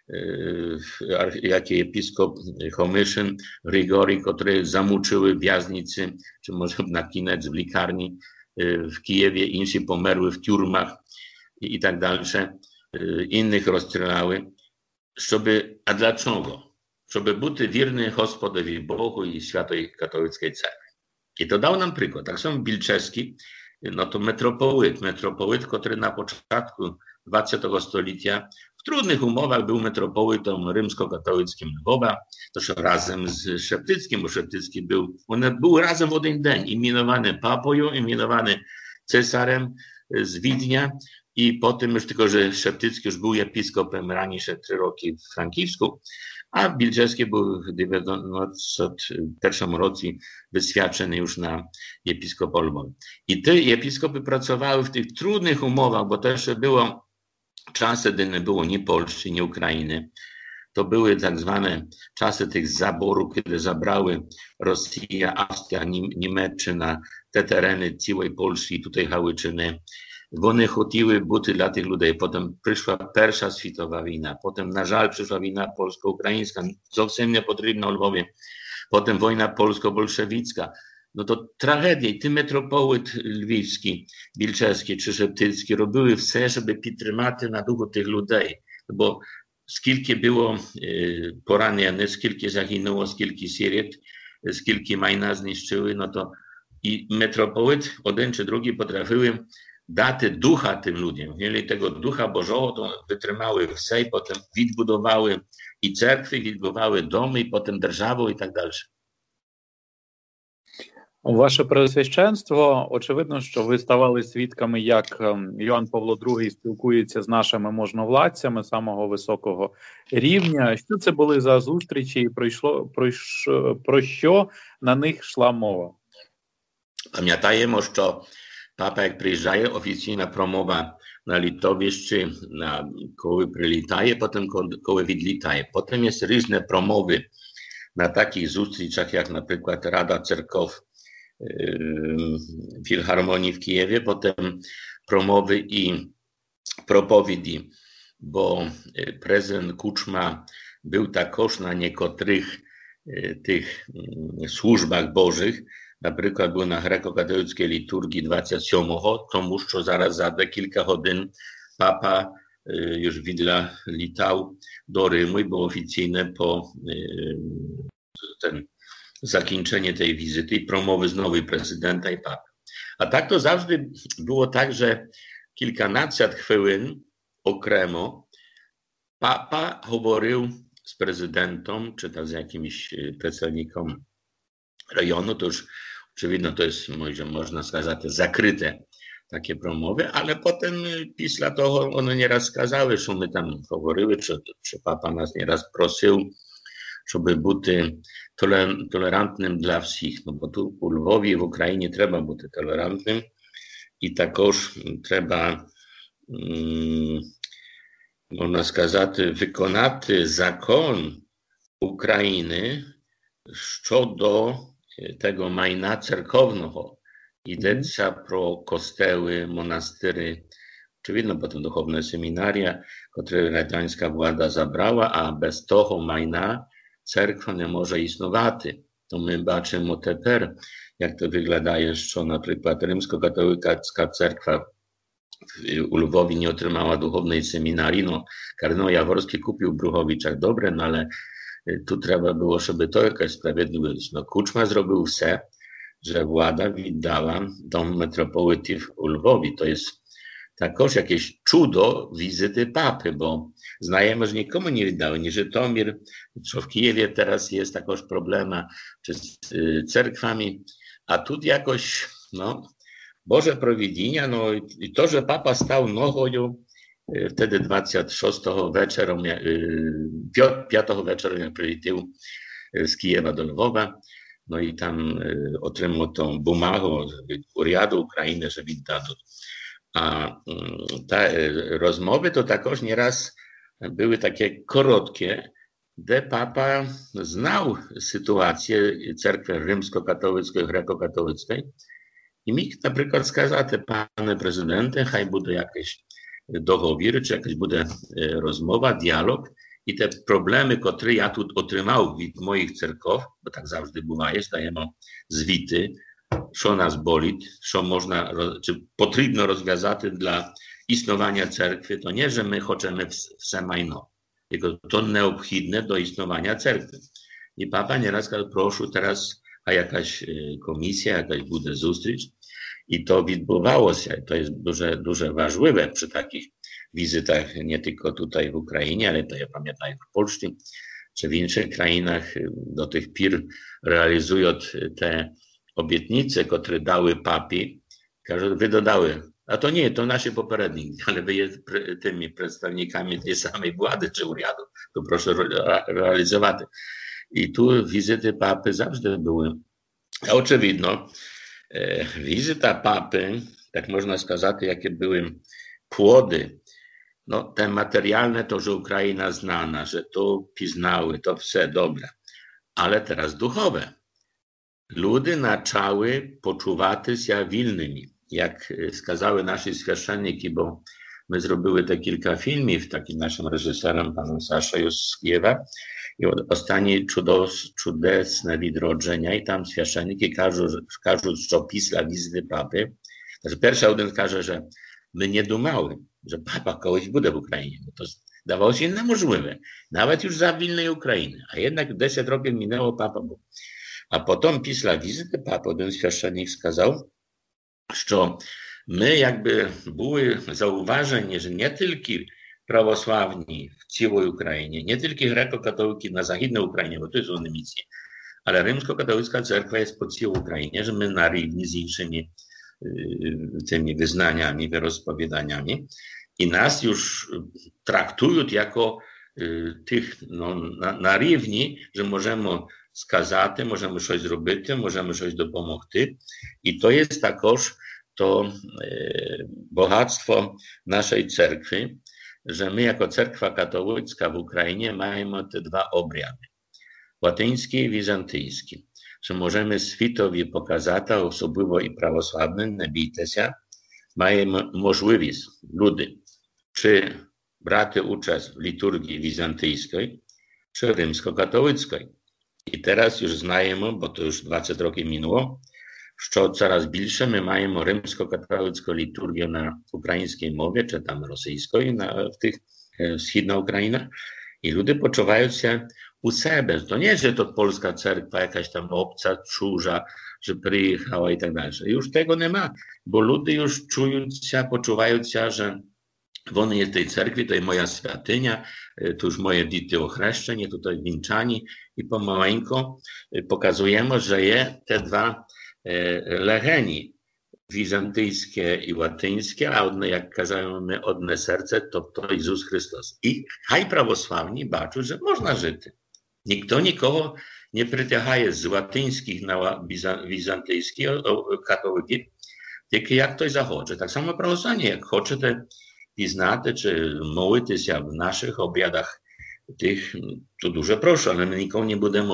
jak episkop Homyszyn, Grigori, które zamuczyły w wязnicy, czy może na koniec w likarni w Kijewie, inni pomerły w tiurmach i, i tak dalej, innych rozstrzelały. Żeby, a dlaczego? Żeby być wierny Gospodowi Bogu i Świętej Katolickiej Cerkwi. I to dał nam przykład. Tak samo Bilczewski, no to metropolit, metropolit, który na początku dwudziestego stulecia w trudnych umowach był metropolitą rzymskokatolickim Lwowa, też razem z Szeptyckim, bo Szeptycki był, one były razem w jeden dzień, imienowany papoją, imienowany cesarem z Widnia i potem już tylko, że Szeptycki już był episkopem raniejsze trzy roki w Frankiwsku, a Bilczewski był w dziewięćdziesiątym pierwszym roku wyświadczony już na episkopa Lwowa. I te episkopy pracowały w tych trudnych umowach, bo też było czasy, gdy nie było ni Polski, ni Ukrainy. To były tak zwane czasy tych zaborów, kiedy zabrały Rosja, Austria, Niemczech te tereny całej Polski, tutaj Hałyczyny. Bo one chodziły buty dla tych ludzi. Potem przyszła pierwsza światowa wojna. Potem na żal przyszła wojna polsko-ukraińska, zupełnie niepotrzebna Lwowie. Potem wojna polsko-bolszewicka. No to tragedia. I ty metropolit lwowski, Bilczewski czy Szeptycki robiły wszystko, żeby підтримати na duchu tych ludzi. Bo skilki było poranionych, skilki zaginęło, skilki sierot, skilki majna zniszczyły, no to i metropolit, jeden czy drugi potrafiły dać ducha tym ludziom. Mieli tego ducha Bożego, to wytrzymały wszystko i potem відbudowały i cerkwy, відbudowały domy, i potem державу i tak dalej. Ваше Преосвященство, очевидно, що ви ставали свідками, як Йоанн Павло другий спілкується з нашими можновладцями самого високого рівня. Що це були за зустрічі і пройшло, пройшло, про що на них йшла мова? Пам'ятаємо, що папа, як приїжджає, офіційна промова на литовищі, на, коли прилітає, потім коли відлітає. Потім є різні промови на таких зустрічах, як, наприклад, Рада Церков Filharmonii w Kijewie, potem promowy i propowiedzi, bo prezydent Kuczma był takoż na niektórych tych służbach bożych, na przykład był na grekokatolickiej liturgii dwudziestego siódmego, to що zaraz za kilka godzin papa już widla litał do Rymu i był oficjalnie po ten zakończenie tej wizyty i promowy znowu prezydenta i papy. A tak to zawsze było tak, że kilkanadziesiąt chwilin okremo papa mówił z prezydentem, czy tam z jakimś przedstawicielem rejonu, to już oczywiście to jest, można сказати, zakryte takie promowy, ale potem pisla toho one nieraz skazały, że my tam mówiły, czy, czy papa nas nieraz prosił, żeby być tolerantnym dla wszystkich, no bo tu u Lwowie w Ukrainie trzeba być tolerantnym i takoż trzeba, mm, można сказати, wykonać zakon Ukrainy co do tego majna cerkownego. Idąca pro kościoły, monastyry, oczywiście potem duchowne seminaria, które radziecka władza zabrała, a bez toho majna cerkwa nie może istnieć. To my baczymy teraz, jak to wygląda jeszcze, na przykład rzymskokatolicka cerkwa u Lwowie nie otrzymała duchownej seminarii. No, kardynał Jaworski kupił w Bruchowiczach dobre, no ale tu trzeba było, żeby to jakaś sprawiedliwość. No, Kuczma zrobił wszystko, że władza віддала dom metropolitów u Lwowi. To jest також jakieś cudo wizyty papy, bo znajemy, że nikomu nie віддали, nie Żytomir, co w Kijewie teraz jest takoż problema, czy z y, cerkwami, a tu jakoś, no, Boże prowidzenia, no i to, że papa stał nogою, y, wtedy dwadzieścia szóstego wieczoru, y, piątego wieczoru, jak przyleciał z Kijewa do Lwowa, no i tam y, otrzymał tą bumagę uriadu Ukrainy, że віддадуть. A te rozmowy to takoż nieraz były takie krótkie, gdzie papa znał sytuację cerkwi rzymskokatolickiej, grekokatolickiej i mógł na przykład сказати, panie prezydencie, haj będzie jakiś doговір, czy jakaś będzie rozmowa, dialog i te problemy, które ja tu otrzymał od moich cerków, bo tak zawsze bywa, dajemy zwity, що нас болить, що можна, чи потрібно розв'язати для існування церкви, то не, що ми хочемо все майно, тільки то необхідне до існування церкви. І папа не раз каже, прошу, teraz, а якась комісія, якась буде зустріч, і то відбувалося. To jest дуже, дуже важливе przy takich wizytach, nie tylko tutaj w Ukrainie, ale to ja pamiętam w Polsce, czy w innych krajach do tych pir realizują te obietnice, które dały papi, każą, wy dodały, a to nie, to nasi poprzedniki, ale wy jest tymi przedstawnikami tej samej władzy czy uriadu, to proszę re realizować. I tu wizyty papy zawsze były. A oczywiście, e, wizyta papy, tak można сказać, jakie były płody, no te materialne to, że Ukraina znana, że to piznały, to wszystko dobre, ale teraz duchowe. Ludy zaczęły poczuwać się wolnymi. Jak wskazały nasi święcenniki, bo my zrobiły te kilka filmów, takim naszym reżyserem, panem Saszą z Kijewa, i ostatnie cudowne widrodzenia, i tam święcenniki każą, każą, że pisla wizyty papy. Znaczy, pierwszy jeden każe, że my nie dumały, że papa kogoś będzie w Ukrainie. To dawało się niemożliwe, nawet już za wolnej Ukrainy. A jednak deset lat minęło, papa był. A potem pisla wizyty papa, jeden święcennik сказав, że my jakby były zauważeni, że nie tylko prawosławni w całej Ukrainie, nie tylko grekokatoliki na zachodniej Ukrainie, bo to jest one misje, ale rzymskokatolicka cerkwa jest po całej Ukrainie, że my na równi z innymi y, tymi wyznaniami, wyrozpowiadaniami i nas już traktują jako y, tych no, na, na równi, że możemy сказати, możemy coś zrobić, możemy coś dopomóc. I to jest takoż to e, bogactwo naszej cerkwi, że my jako cerkwa katolicka w Ukrainie mamy te dwa obrady, łatyński i wizantyjski, że możemy światowi pokazać, osobliwo i prawosławnym, nie bijcie się, mamy możliwość, ludy, czy brać udział w liturgii wizantyjskiej, czy rzymskokatolickiej. I teraz już znajemy, bo to już dwadzieścia lat minęło, że coraz więcej my mamy rzymskokatolicką liturgię na ukraińskiej mowie, czy tam rosyjskiej, na, w tych e, wschodnich Ukrainach. I ludzie poczuwają się u siebie. To nie, że to polska cerkwa jakaś tam obca, czurza, że przyjechała i tak dalej. Już tego nie ma, bo ludzie już czują się, poczuwają się, że Won jest tej cerkwi, to jest moja świątynia, to już moje dzieci ochrzeszczenie, tutaj wieńczani i pomaleńko pokazujemy, że jest te dwa lecheni, wizantyjskie i łatyńskie, a odne, jak kazujemy, odne serce, to to Jezus Chrystus. I haj prawosławni baczą, że można żyć. Nikt nikogo nie przyciąga z łatyńskich na wizantyjskich katoliki, tylko jak ktoś zachodzi. Tak samo prawosławnie, jak chcecie i znacie, czy modlicie się w naszych obiadach tych, to dużo proszę, ale my nikomu nie będziemy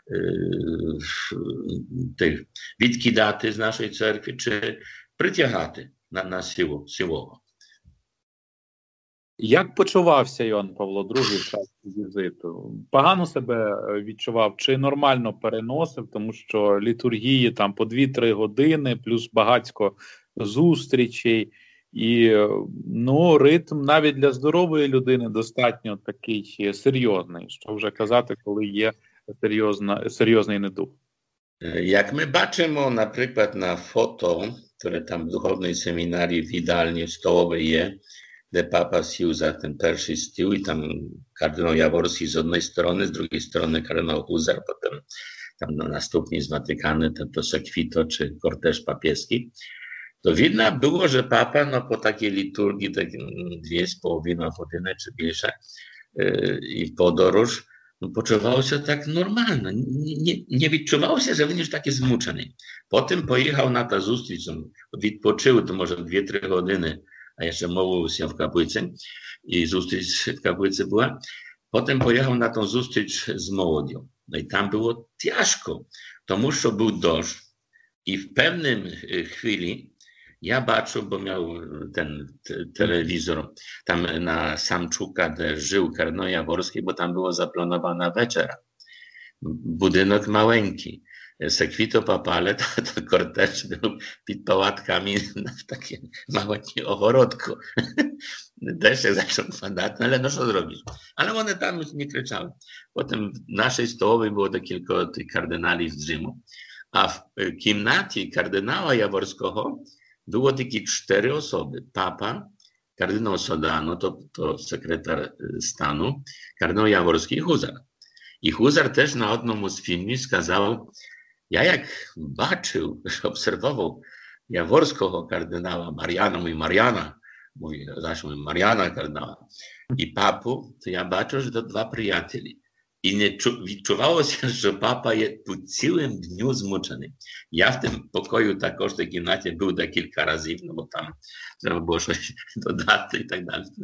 yy, tych witki daty z naszej cerkwi, czy przyciągać na, na siłу, siłowo. Як почувався Йоанн Павло другий в час візиту? Погано себе відчував чи нормально переносив, тому що літургії там по дві-три години, плюс багатько зустрічей, і ну, ритм навіть для здорової людини достатньо такий серйозний, що вже казати, коли є серйозна, серйозний недуг. Jak my baczymy na przykład na foto, które tam w duchownej seminarii w idealnie stołowej je, gdzie papa sił za ten pierwszy z tyłu i tam kardynał Jaworski z jednej strony, z drugiej strony kardynał Huzar, potem tam no, następnie z Watykany, to, to sekwito czy korteż papieski, to widno było, że papa no, po takiej liturgii, tak dwie z połowiną godziny czy więcej yy, i podróż, no, poczuwał się tak normalno. Nie, nie, nie wyczuwał się, że będzie taki zmuczony. Potem pojechał na tę zustryć, odpoczył to może dwie, trzy godziny, a jeszcze mówił się w kaplicy i zustryć w kaplicy była. Potem pojechał na tą zustryć z młodzią. No i tam było ciężko. To że był deszcz i w pewnym chwili ja baczył, bo miał ten te, telewizor tam na Samczuka, gdzie żył kardynał Jaworski, bo tam było zaplanowana wieczera. Budynek maleńki. Sekwito papale, to, to korteż był pod pałatkami w takim małym ogorodku. Deszcz zaczął padać, ale no co zrobić. Ale one tam już nie krzyczały. Potem w naszej stołowej było to kilka tych kardynali z Rzymu, a w kimnacie kardynała Jaworskiego było takie cztery osoby. Papa, kardynał Sodano, to, to sekretarz stanu, kardynał Jaworski i Huzar. I Huzar też na jednym z filmów skazał, ja jak baczył, obserwował Jaworskiego kardynała, Mariana, mój Mariana, mój, znaczy mój Mariana kardynała i papu, to ja baczył, że to dwa przyjaciele. I nie czuwało się, że papa jest po całym dniu zmuczony. Ja w tym pokoju, takoż w tej gimnacie był da kilka razy, no bo tam trzeba było coś dodać i tak dalej.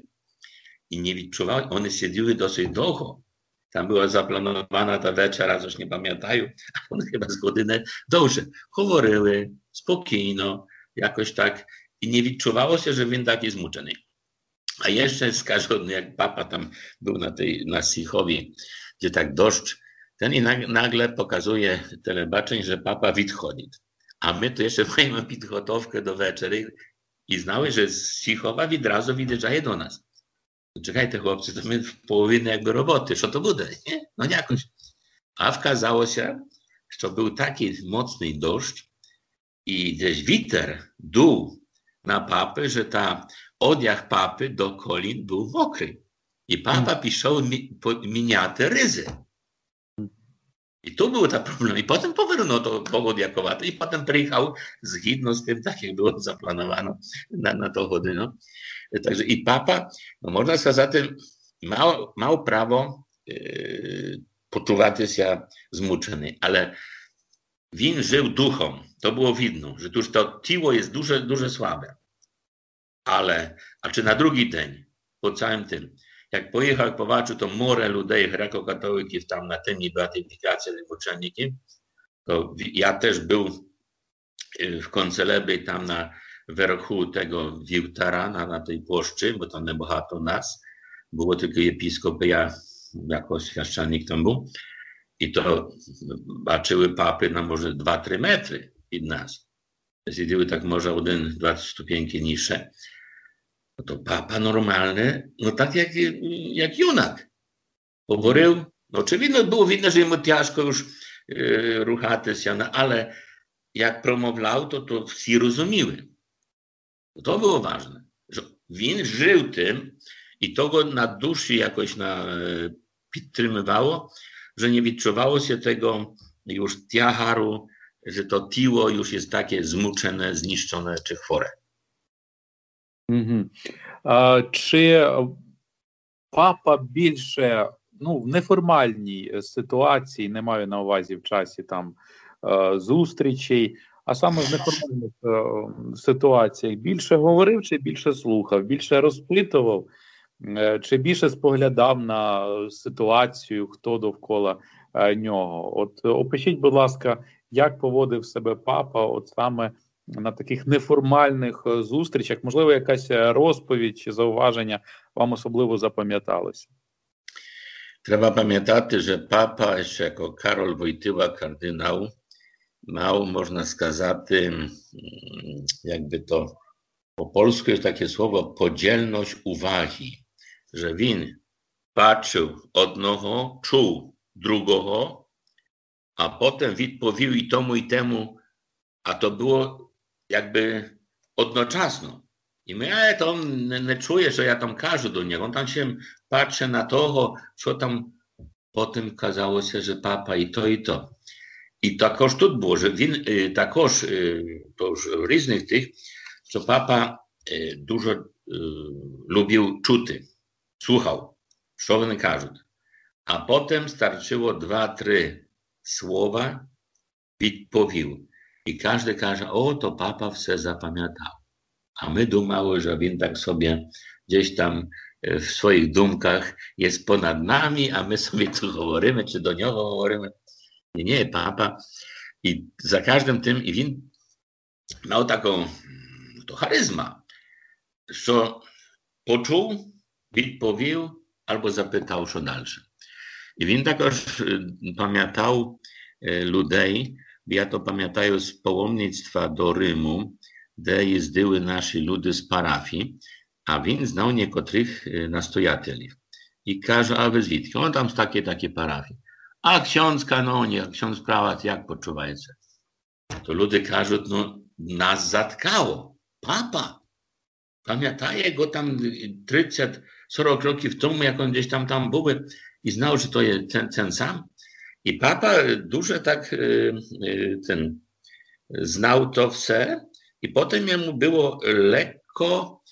I nie wyczuwały, one siedziły dosyć długo. Tam była zaplanowana ta wieczera, już nie pamiętają, a one chyba z godziny dłużej. Mówiły spokojno, jakoś tak. I nie wyczuwało się, że він taki zmuczony. A jeszcze skażony, jak papa tam był na tej, na Sichowie, gdzie tak deszcz, ten i nagle pokazuje telebaczeń, że papa odchodzi. A my to jeszcze mamy podgotowkę do wieczery i znały, że z Sichowa od razu wyjeżdżają do nas. Czekajcie chłopcy, to my w połowie jakby roboty, co to będzie, nie? No jakoś. A wkazało się, że był taki mocny deszcz i gdzieś wicher dół na papy, że ta odziach papy do kolin był mokry. I papa pisał mi, miniaty ryzy. I tu był ten problem. I potem poвернął to pogodjakowato. I potem przyjechał zgodnie z tym, tak jak było zaplanowano na, na tą godzinę. Także i papa, no można сказать, miał, miał prawo yy, poczuwać się zmuczony, ale він żył duchom. To było widno, że tuż to ciało jest duże, duże słabe. Ale, a czy na drugi dzień, po całym tym, jak pojechał, jak popatrzył, to more ludzi, grekokatolików tam na tym beatyfikacji, uczenników, to ja też był w koncelebii tam na wierchu tego wiłtara, na, na tej płoszczy, bo tam nie bohato nas, było tylko episkop, ja jako świaszczanik tam był. I to baczyły papy na może dwa trzy metry od nas. Siedziły tak może jeden, dwa stupienki niższe. No to papa normalny, no tak jak, jak junak. Poborył, no oczywiście było widno, że mu ciężko już yy, ruchaty się, no, ale jak promował, to to wszyscy rozumieli. To było ważne, że on żył tym i to go na duszy jakoś na, yy, podtrzymywało, że nie wyczuwało się tego już tiacharu, że to tiło już jest takie zmuczone, zniszczone czy chore. Mm-hmm. А, чи папа більше, ну, в неформальній ситуації, не маю на увазі в часі там зустрічей, а саме в неформальних ситуаціях більше говорив чи більше слухав, більше розпитував, чи більше споглядав на ситуацію, хто довкола нього? От опишіть, будь ласка, як поводив себе папа от саме на таких неформальних зустрічах? Можливо, якась розповідь чи зауваження вам особливо запам'яталося? Треба пам'ятати, що папа, ще як Карол Войтила, кардинал, мав, можна сказати, якби то по polsku jest takie słowo podzielność uwagi, że він patrzył одного, czuł drugiego a potem odpowiedział i tomu i temu, a to było jakby odnoczasno. I my, ale to on nie, nie czuje, że ja tam każę do niego. On tam się patrzy na to, co tam potem kazało się, że papa i to i to. I також тут було, що він також тож, різних тих, що папа дуже любив чути, слухав, що вони кажуть. А потім старчило два-три слова, відповів. І кожен каже, о, то папа все запам'ятав. А ми думали, що він так собі gdzieś tam w swoich dumkach jest ponad nami, a my sobie tu говоримо, czy do niego говоримо. Nie, nie, papa. I za każdym tym, i він miał taką to charyzma, że poczuł, odpowiedział albo zapytał, co dalsze. I він також pamiętał ludzi, ja to pamiętają z pałomnictwa do Rymu, gdzie jeździły nasi ludy z parafii, a він znał niektórych nastojateli. I każe, a wy zwідки? On tam z takiej, takiej parafii. A ksiądz kanonie, a ksiądz prałat, jak poczuwacie? To ludzie każą, no nas zatkało. Papa. Pamiętaje go tam trzydzieści czterdzieści roków temu, jak on gdzieś tam tam był i znał, że to jest ten, ten sam. I papa dużo tak ten, znał to wse i potem jemu było lekko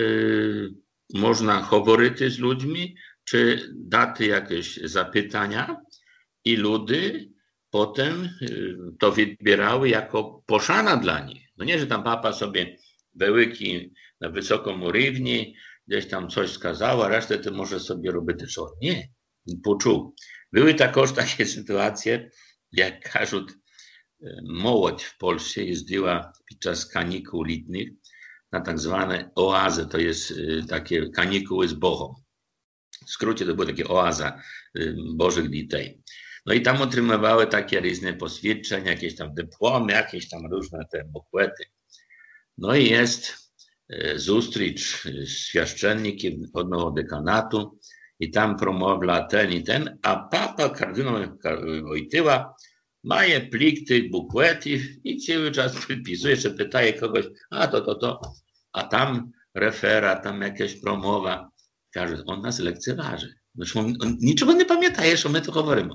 można mówić z ludźmi, czy dać jakieś zapytania. I ludy potem to wybierały jako poszana dla nich. No nie, że tam papa sobie bełyki na wysokim równi, gdzieś tam coś skazał, a resztę to może sobie robić co. Nie, poczuł. Były takoż takie sytuacje, jak każą młodzież w Polsce jeździła podczas kanikuł letnich na tak zwane oazy, to jest takie kanikuły z Bohą. W skrócie to były takie oaza Bożych dzieci. No i tam otrzymywały takie różne poświadczenia, jakieś tam dyplomy, jakieś tam różne te bukwety. No i jest zustrycz z świaszczennikiem odnowo dekanatu i tam promowla ten i ten, a papa kardynał Wojtyła ma plik tych bukwetów i cały czas przypisuje, jeszcze pytaje kogoś, a to, to, to, a tam refera, tam jakaś promowa. Każe, on nas lekceważy. Znaczy on, on niczego nie pamiętaje, że my tu mówimy.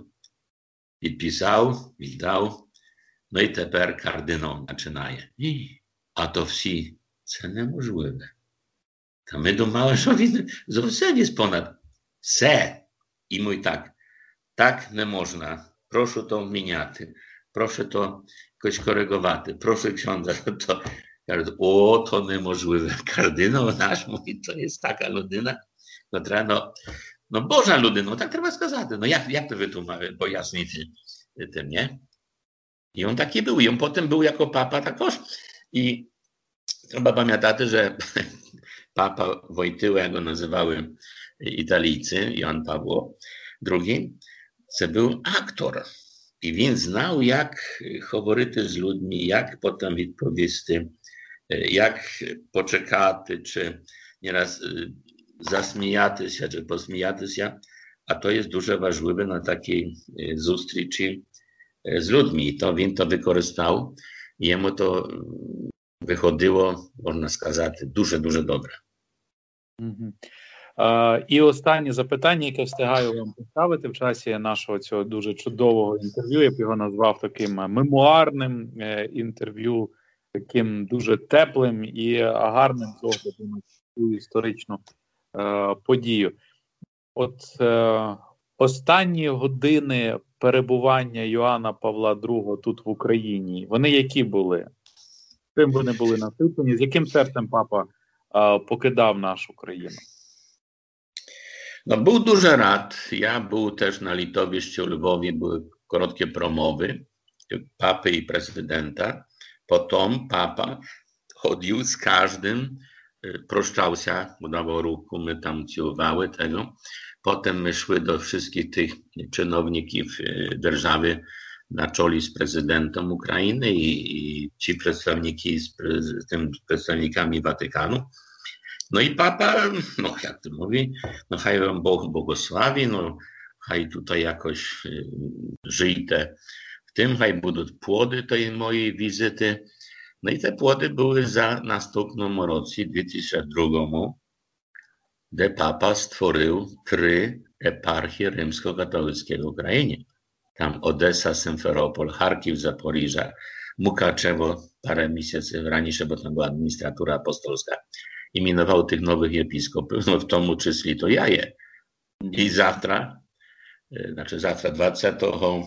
I pisał, i dał. No i teraz kardynał zaczynaje. A to wsi, co niemożliwe. To my dumamy, że zawsze jest ponad. Se. I mój tak, tak nie można. Proszę to zmieniać. Proszę to jakoś korygować. Proszę ksiądza, to o, to niemożliwe. Kardynał nasz mówi, to jest taka ludyna, która no, no Boża ludyna, no tak trzeba сказать. No jak, jak to wytłumaczyć, pojaśnić tym, nie? I on taki był. I on potem był jako papa takoż. I trzeba pamiętać, że papa Wojtyła, jak go nazywały Italijcy, Jan Paweł drugi, to był aktor. I więc znał, jak mówić z ludźmi, jak potem odpowiedzieć, jak poczekać, czy nieraz zasmijać się, czy posmijać się, a to jest dużo ważliwe na takiej zustryczy z ludźmi. I to він to wykorzystał. Jemu to wychodziło, można сказати, дуже, дуже добре. Угу. Uh, і останнє запитання, яке встигаю вам поставити в часі нашого цього дуже чудового інтерв'ю, я б його назвав таким мемуарним е, інтерв'ю, таким дуже теплим і гарним з огляду на цю історичну е, подію. От е, останні години перебування Йоанна Павла другого тут в Україні, вони які були? Чим вони були насичені? З яким серцем папа е, покидав нашу країну? No, był дуже rad. Ja był też na Litowieszcie, Lwowie, były krótkie promowy papy i prezydenta. Potem papa chodził z każdym, proszczał się, udawał ruku, my tam ciowały tego. Potem my szły do wszystkich tych czynowników держаwy na czole z prezydentem Ukrainy i, i ci przedstawniki z, z tym przedstawnikami Watykanu. No i papa, no jak to mówi, no haj wam Bóg błogosławi, no haj tutaj jakoś y, żyjcie w tym haj budуть płody tej mojej wizyty. No i te płody były za następną roці, dwa tysiące drugiemu, gdzie papa stworzył trzy eparchie rzymskokatolickie w Ukrainie. Tam Odessa, Symferopol, Charkiw, Zaporiża, Mukaczewo, parę miesięcy wcześniej, bo tam była administratura apostolska, i mianował tych nowych episkopów, no w tomu czyśli to ja je. I zawtra, znaczy zawtra dwudziestego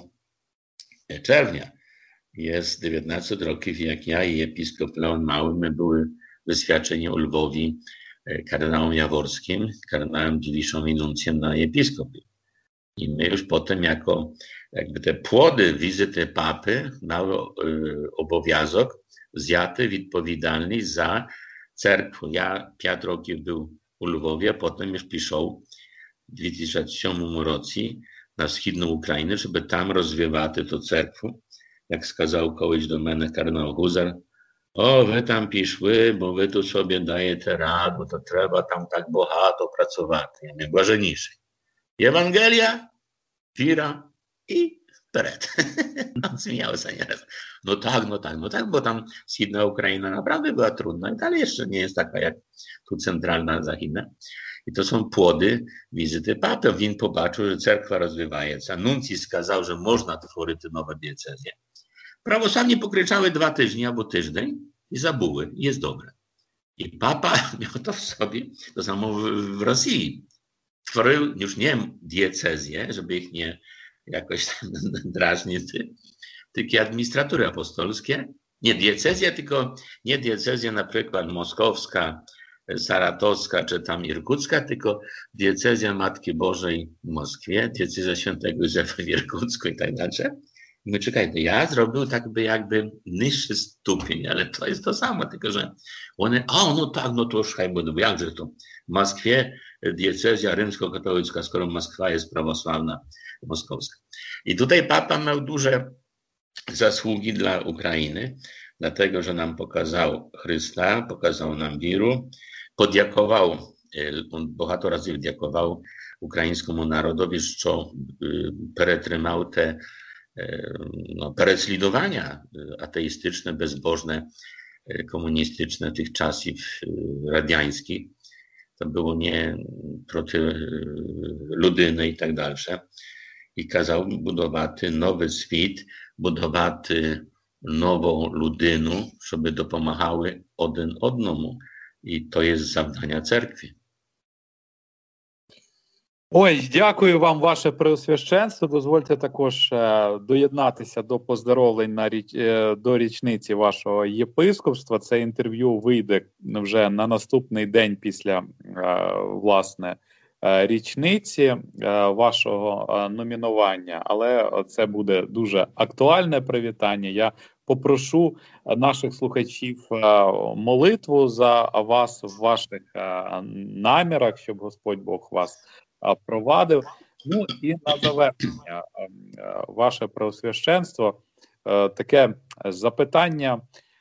czerwca jest dziewiętnaście roków, jak ja i episkop Leon Mały, my były wyświadczeni u Lwowi kardynałem Jaworskim, kardynałem Dziwiszą i nuncjem na episkopie. I my już potem jako jakby te płody wizyty papy miały obowiązek zjaty odpowiedzialny za cerkwę. Ja pięć roków był u Lwowie, a potem już piszą w dwa tysiące siódmym roku na wschodnią Ukrainę, żeby tam rozwijać tę cerkwę. Jak skazał kogoś do mnie kardynał Huzar, o, wy tam piszły, bo wy tu sobie dajecie radę, bo to trzeba tam tak bogato pracować. Ja mówię, błażeniszej. Ewangelia, wira i wперед. On śmiał się nieraz. No tak, no tak, no tak, bo tam wschodnia Ukraina naprawdę była trudna i dalej jeszcze nie jest taka jak tu centralna zachidna. I to są płody wizyty papy. On pobaczył, że cerkwa rozwija się. Nuncji skazał, że można tworzyć nowe diecezje. Prawosławni pokryczały dwa tygodnie albo tydzień i zabuły. Jest dobre. I papa miał to w sobie, to samo w, w Rosji. Tworzył już nie diecezje, żeby ich nie jakoś tam drażnić, tylko administratury apostolskie. Nie diecezja, tylko nie diecezja na przykład moskowska, saratowska czy tam irkucka, tylko diecezja Matki Bożej w Moskwie, diecezja Świętego Józefa w Irkucku i tak dalej. My czekajcie, ja zrobił tak by jakby niższy stopień, ale to jest to samo, tylko że one, a no tak, no to już jakby, jakże to w Moskwie diecezja rzymskokatolicka, skoro Moskwa jest prawosławna moskowska. I tutaj papa miał duże zasługi dla Ukrainy, dlatego, że nam pokazał Chrysta, pokazał nam wiru, podziękował, on bohato razy dziękował ukraińskiemu narodowi, że przetrzymał te no, prześladowania ateistyczne, bezbożne, komunistyczne tych czasów radiańskich. To było nie proty ludyny i tak dalej. I kazał budować nowy świat, budować nową ludynu, żeby dopomagały один одному. І то є завдання церкви. Ой, дякую вам, ваше преосвященство. Дозвольте також е, доєднатися до поздоровлень на річ, е, до річниці вашого єпископства. Це інтерв'ю вийде вже на наступний день після, е, власне, е, річниці е, вашого е, номінування. Але це буде дуже актуальне привітання. Я попрошу наших слухачів молитву за вас в ваших намірах, щоб Господь Бог вас провадив. Ну і на завершення, ваше преосвященство, таке запитання,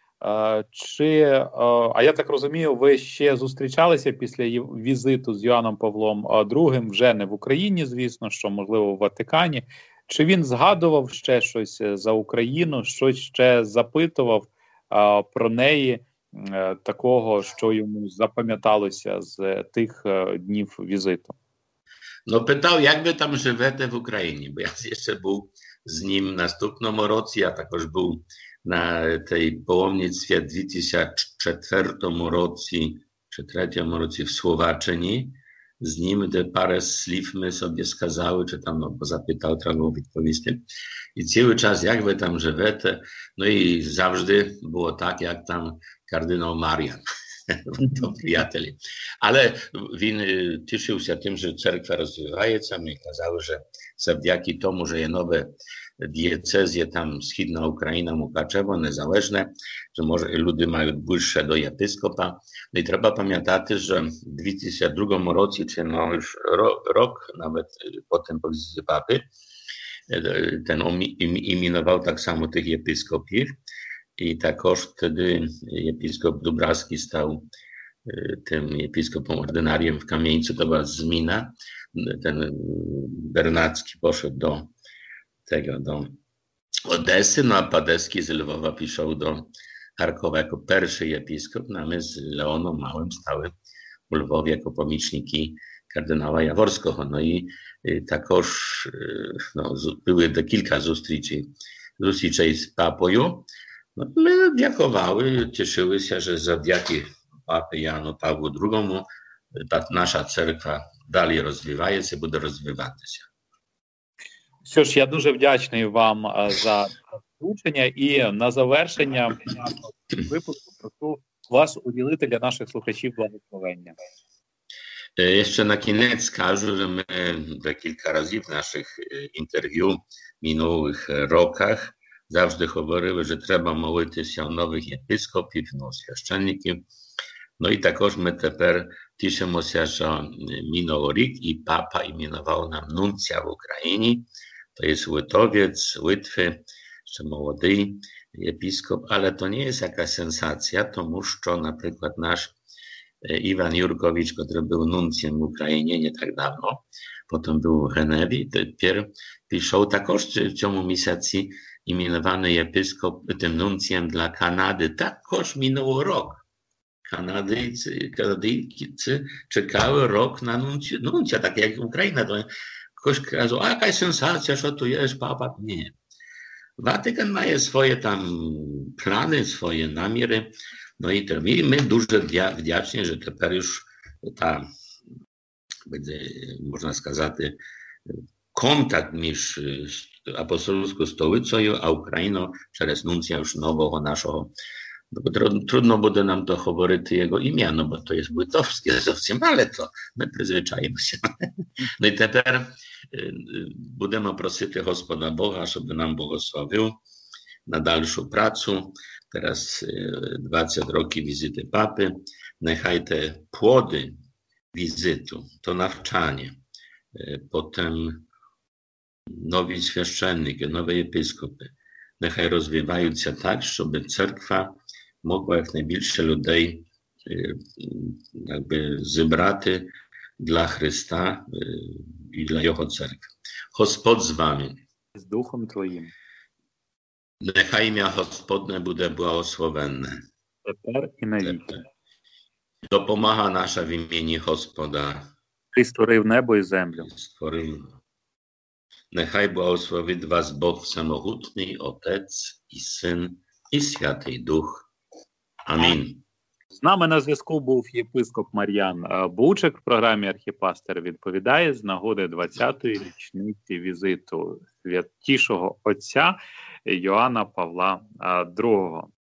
чи, а я так розумію, ви ще зустрічалися після візиту з Йоанном Павлом другим, вже не в Україні, звісно, що, можливо, в Ватикані. Чи він згадував ще щось за Україну, щось ще запитував а, про неї, а, такого, що йому запам'яталося з тих а, днів візиту? No pytał, jak wy tam żyjecie w Ukrainie, bo ja jeszcze był z nim następną roku, ja także był na tej połomnictwie w dwa tysiące czwartym roku, czy trzecim roku w Słowacji. Z nim te parę słów my sobie skazały, czy tam, no, bo zapytał, trzeba było odpowiedzieć. I cały czas, jak wy tam żyjecie, no i zawsze było tak, jak tam kardynał Marian, to przyjacieli. Ale on cieszył się tym, że cerkwa rozwija się, my kazały, że dzięki temu, że je nowe diecezje tam wschodnia Ukraina, Mukaczewo, niezależne, że może ludzie mają bliższe do episkopa. No i trzeba pamiętać, że w dwa tysiące drugim roku, czy no już rok, rok nawet potem po wizycie papy, ten iminował tak samo tych episkopów i takoż wtedy episkop Dubrawski stał tym episkopom ordynariem w Kamieńcu, to była Zmina, ten Bernacki poszedł do tego, do Odesy, no a Paderski z Lwowa piszą do Charkowa jako pierwszy episkop, no a my z Leoną Małym stały u Lwowie jako pomocniki kardynała Jaworskiego. No i takoż no, były kilka zustryczy, zustryczy z papою. No, my dziękowały, cieszyły się, że zawdzięki papy Janu Pawłu drugiemu ta nasza cerkwa dalej rozwija się, буде розвиватися. Що ж, я дуже вдячний вам за включення, і на завершення нашого випуску прошу вас уділити для наших слухачів благословення. Jeszcze na koniec скажу, że my kilka razy w naszych interwiu w minionych rokach zawsze mówiły, że trzeba modlić się o nowych episkopów, no święcenników. No i також my teraz cieszymy się, że minął rok i papa imienował nam nuncja w Ukrainie. To jest Łytowiec z Łitwy, jeszcze młody episkop, ale to nie jest jakaś sensacja, to muszczo na przykład nasz Iwan Jurkowicz, który był nuncjem w Ukrainie nie tak dawno, potem był w Genewie, dopiero piszą takoż w ciągu miesięcy imienowany episkop tym nuncjem dla Kanady, takoż minął rok. Kanadyjcy, Kanadyjczycy czekały rok na nuncia, nuncia tak jak Ukraina. To ktoś kazał, a jakaś sensacja, że tu jest papa. Nie. Watykan ma swoje tam plany, swoje namiary. No i to my, my дуже wdzięczni, że teraz już ta, będzie, można сказати, kontakt między apostolską stolicą a Ukrainą przez nuncję już nowego naszego. Trudno będzie nam to mówić jego imię, no bo to jest łitowskie zowsім, ale to my przyzwyczajimy się. No i teraz będziemy prosić Gospoda Boga, żeby nam błogosławił na dalszą pracę. Teraz dwadzieścia roki wizyty papy. Niechaj te płody wizytu, to nawczanie, potem nowi święcenniki, nowe episkopy, niechaj rozwijają się tak, żeby cerkwa mogła jak najwięcej ludzi jakby zebrać dla Chrysta i dla Jego cerkwi. Gospod z wami. Z duchem Twoim. Niechaj imię Gospodne będzie błogosławione. Тепер і навіки. Допомога наша в імені Господа. Ти створив небо і землю. Stworzył. Niechaj błogosławi was Bóg Wszechmogutny, Otec i Syn i Święty Duch. Amin. З нами на зв'язку був єпископ Мар'ян Бучик в програмі «Архіпастер відповідає» з нагоди двадцятої річниці візиту святішого отця Йоанна Павла другого.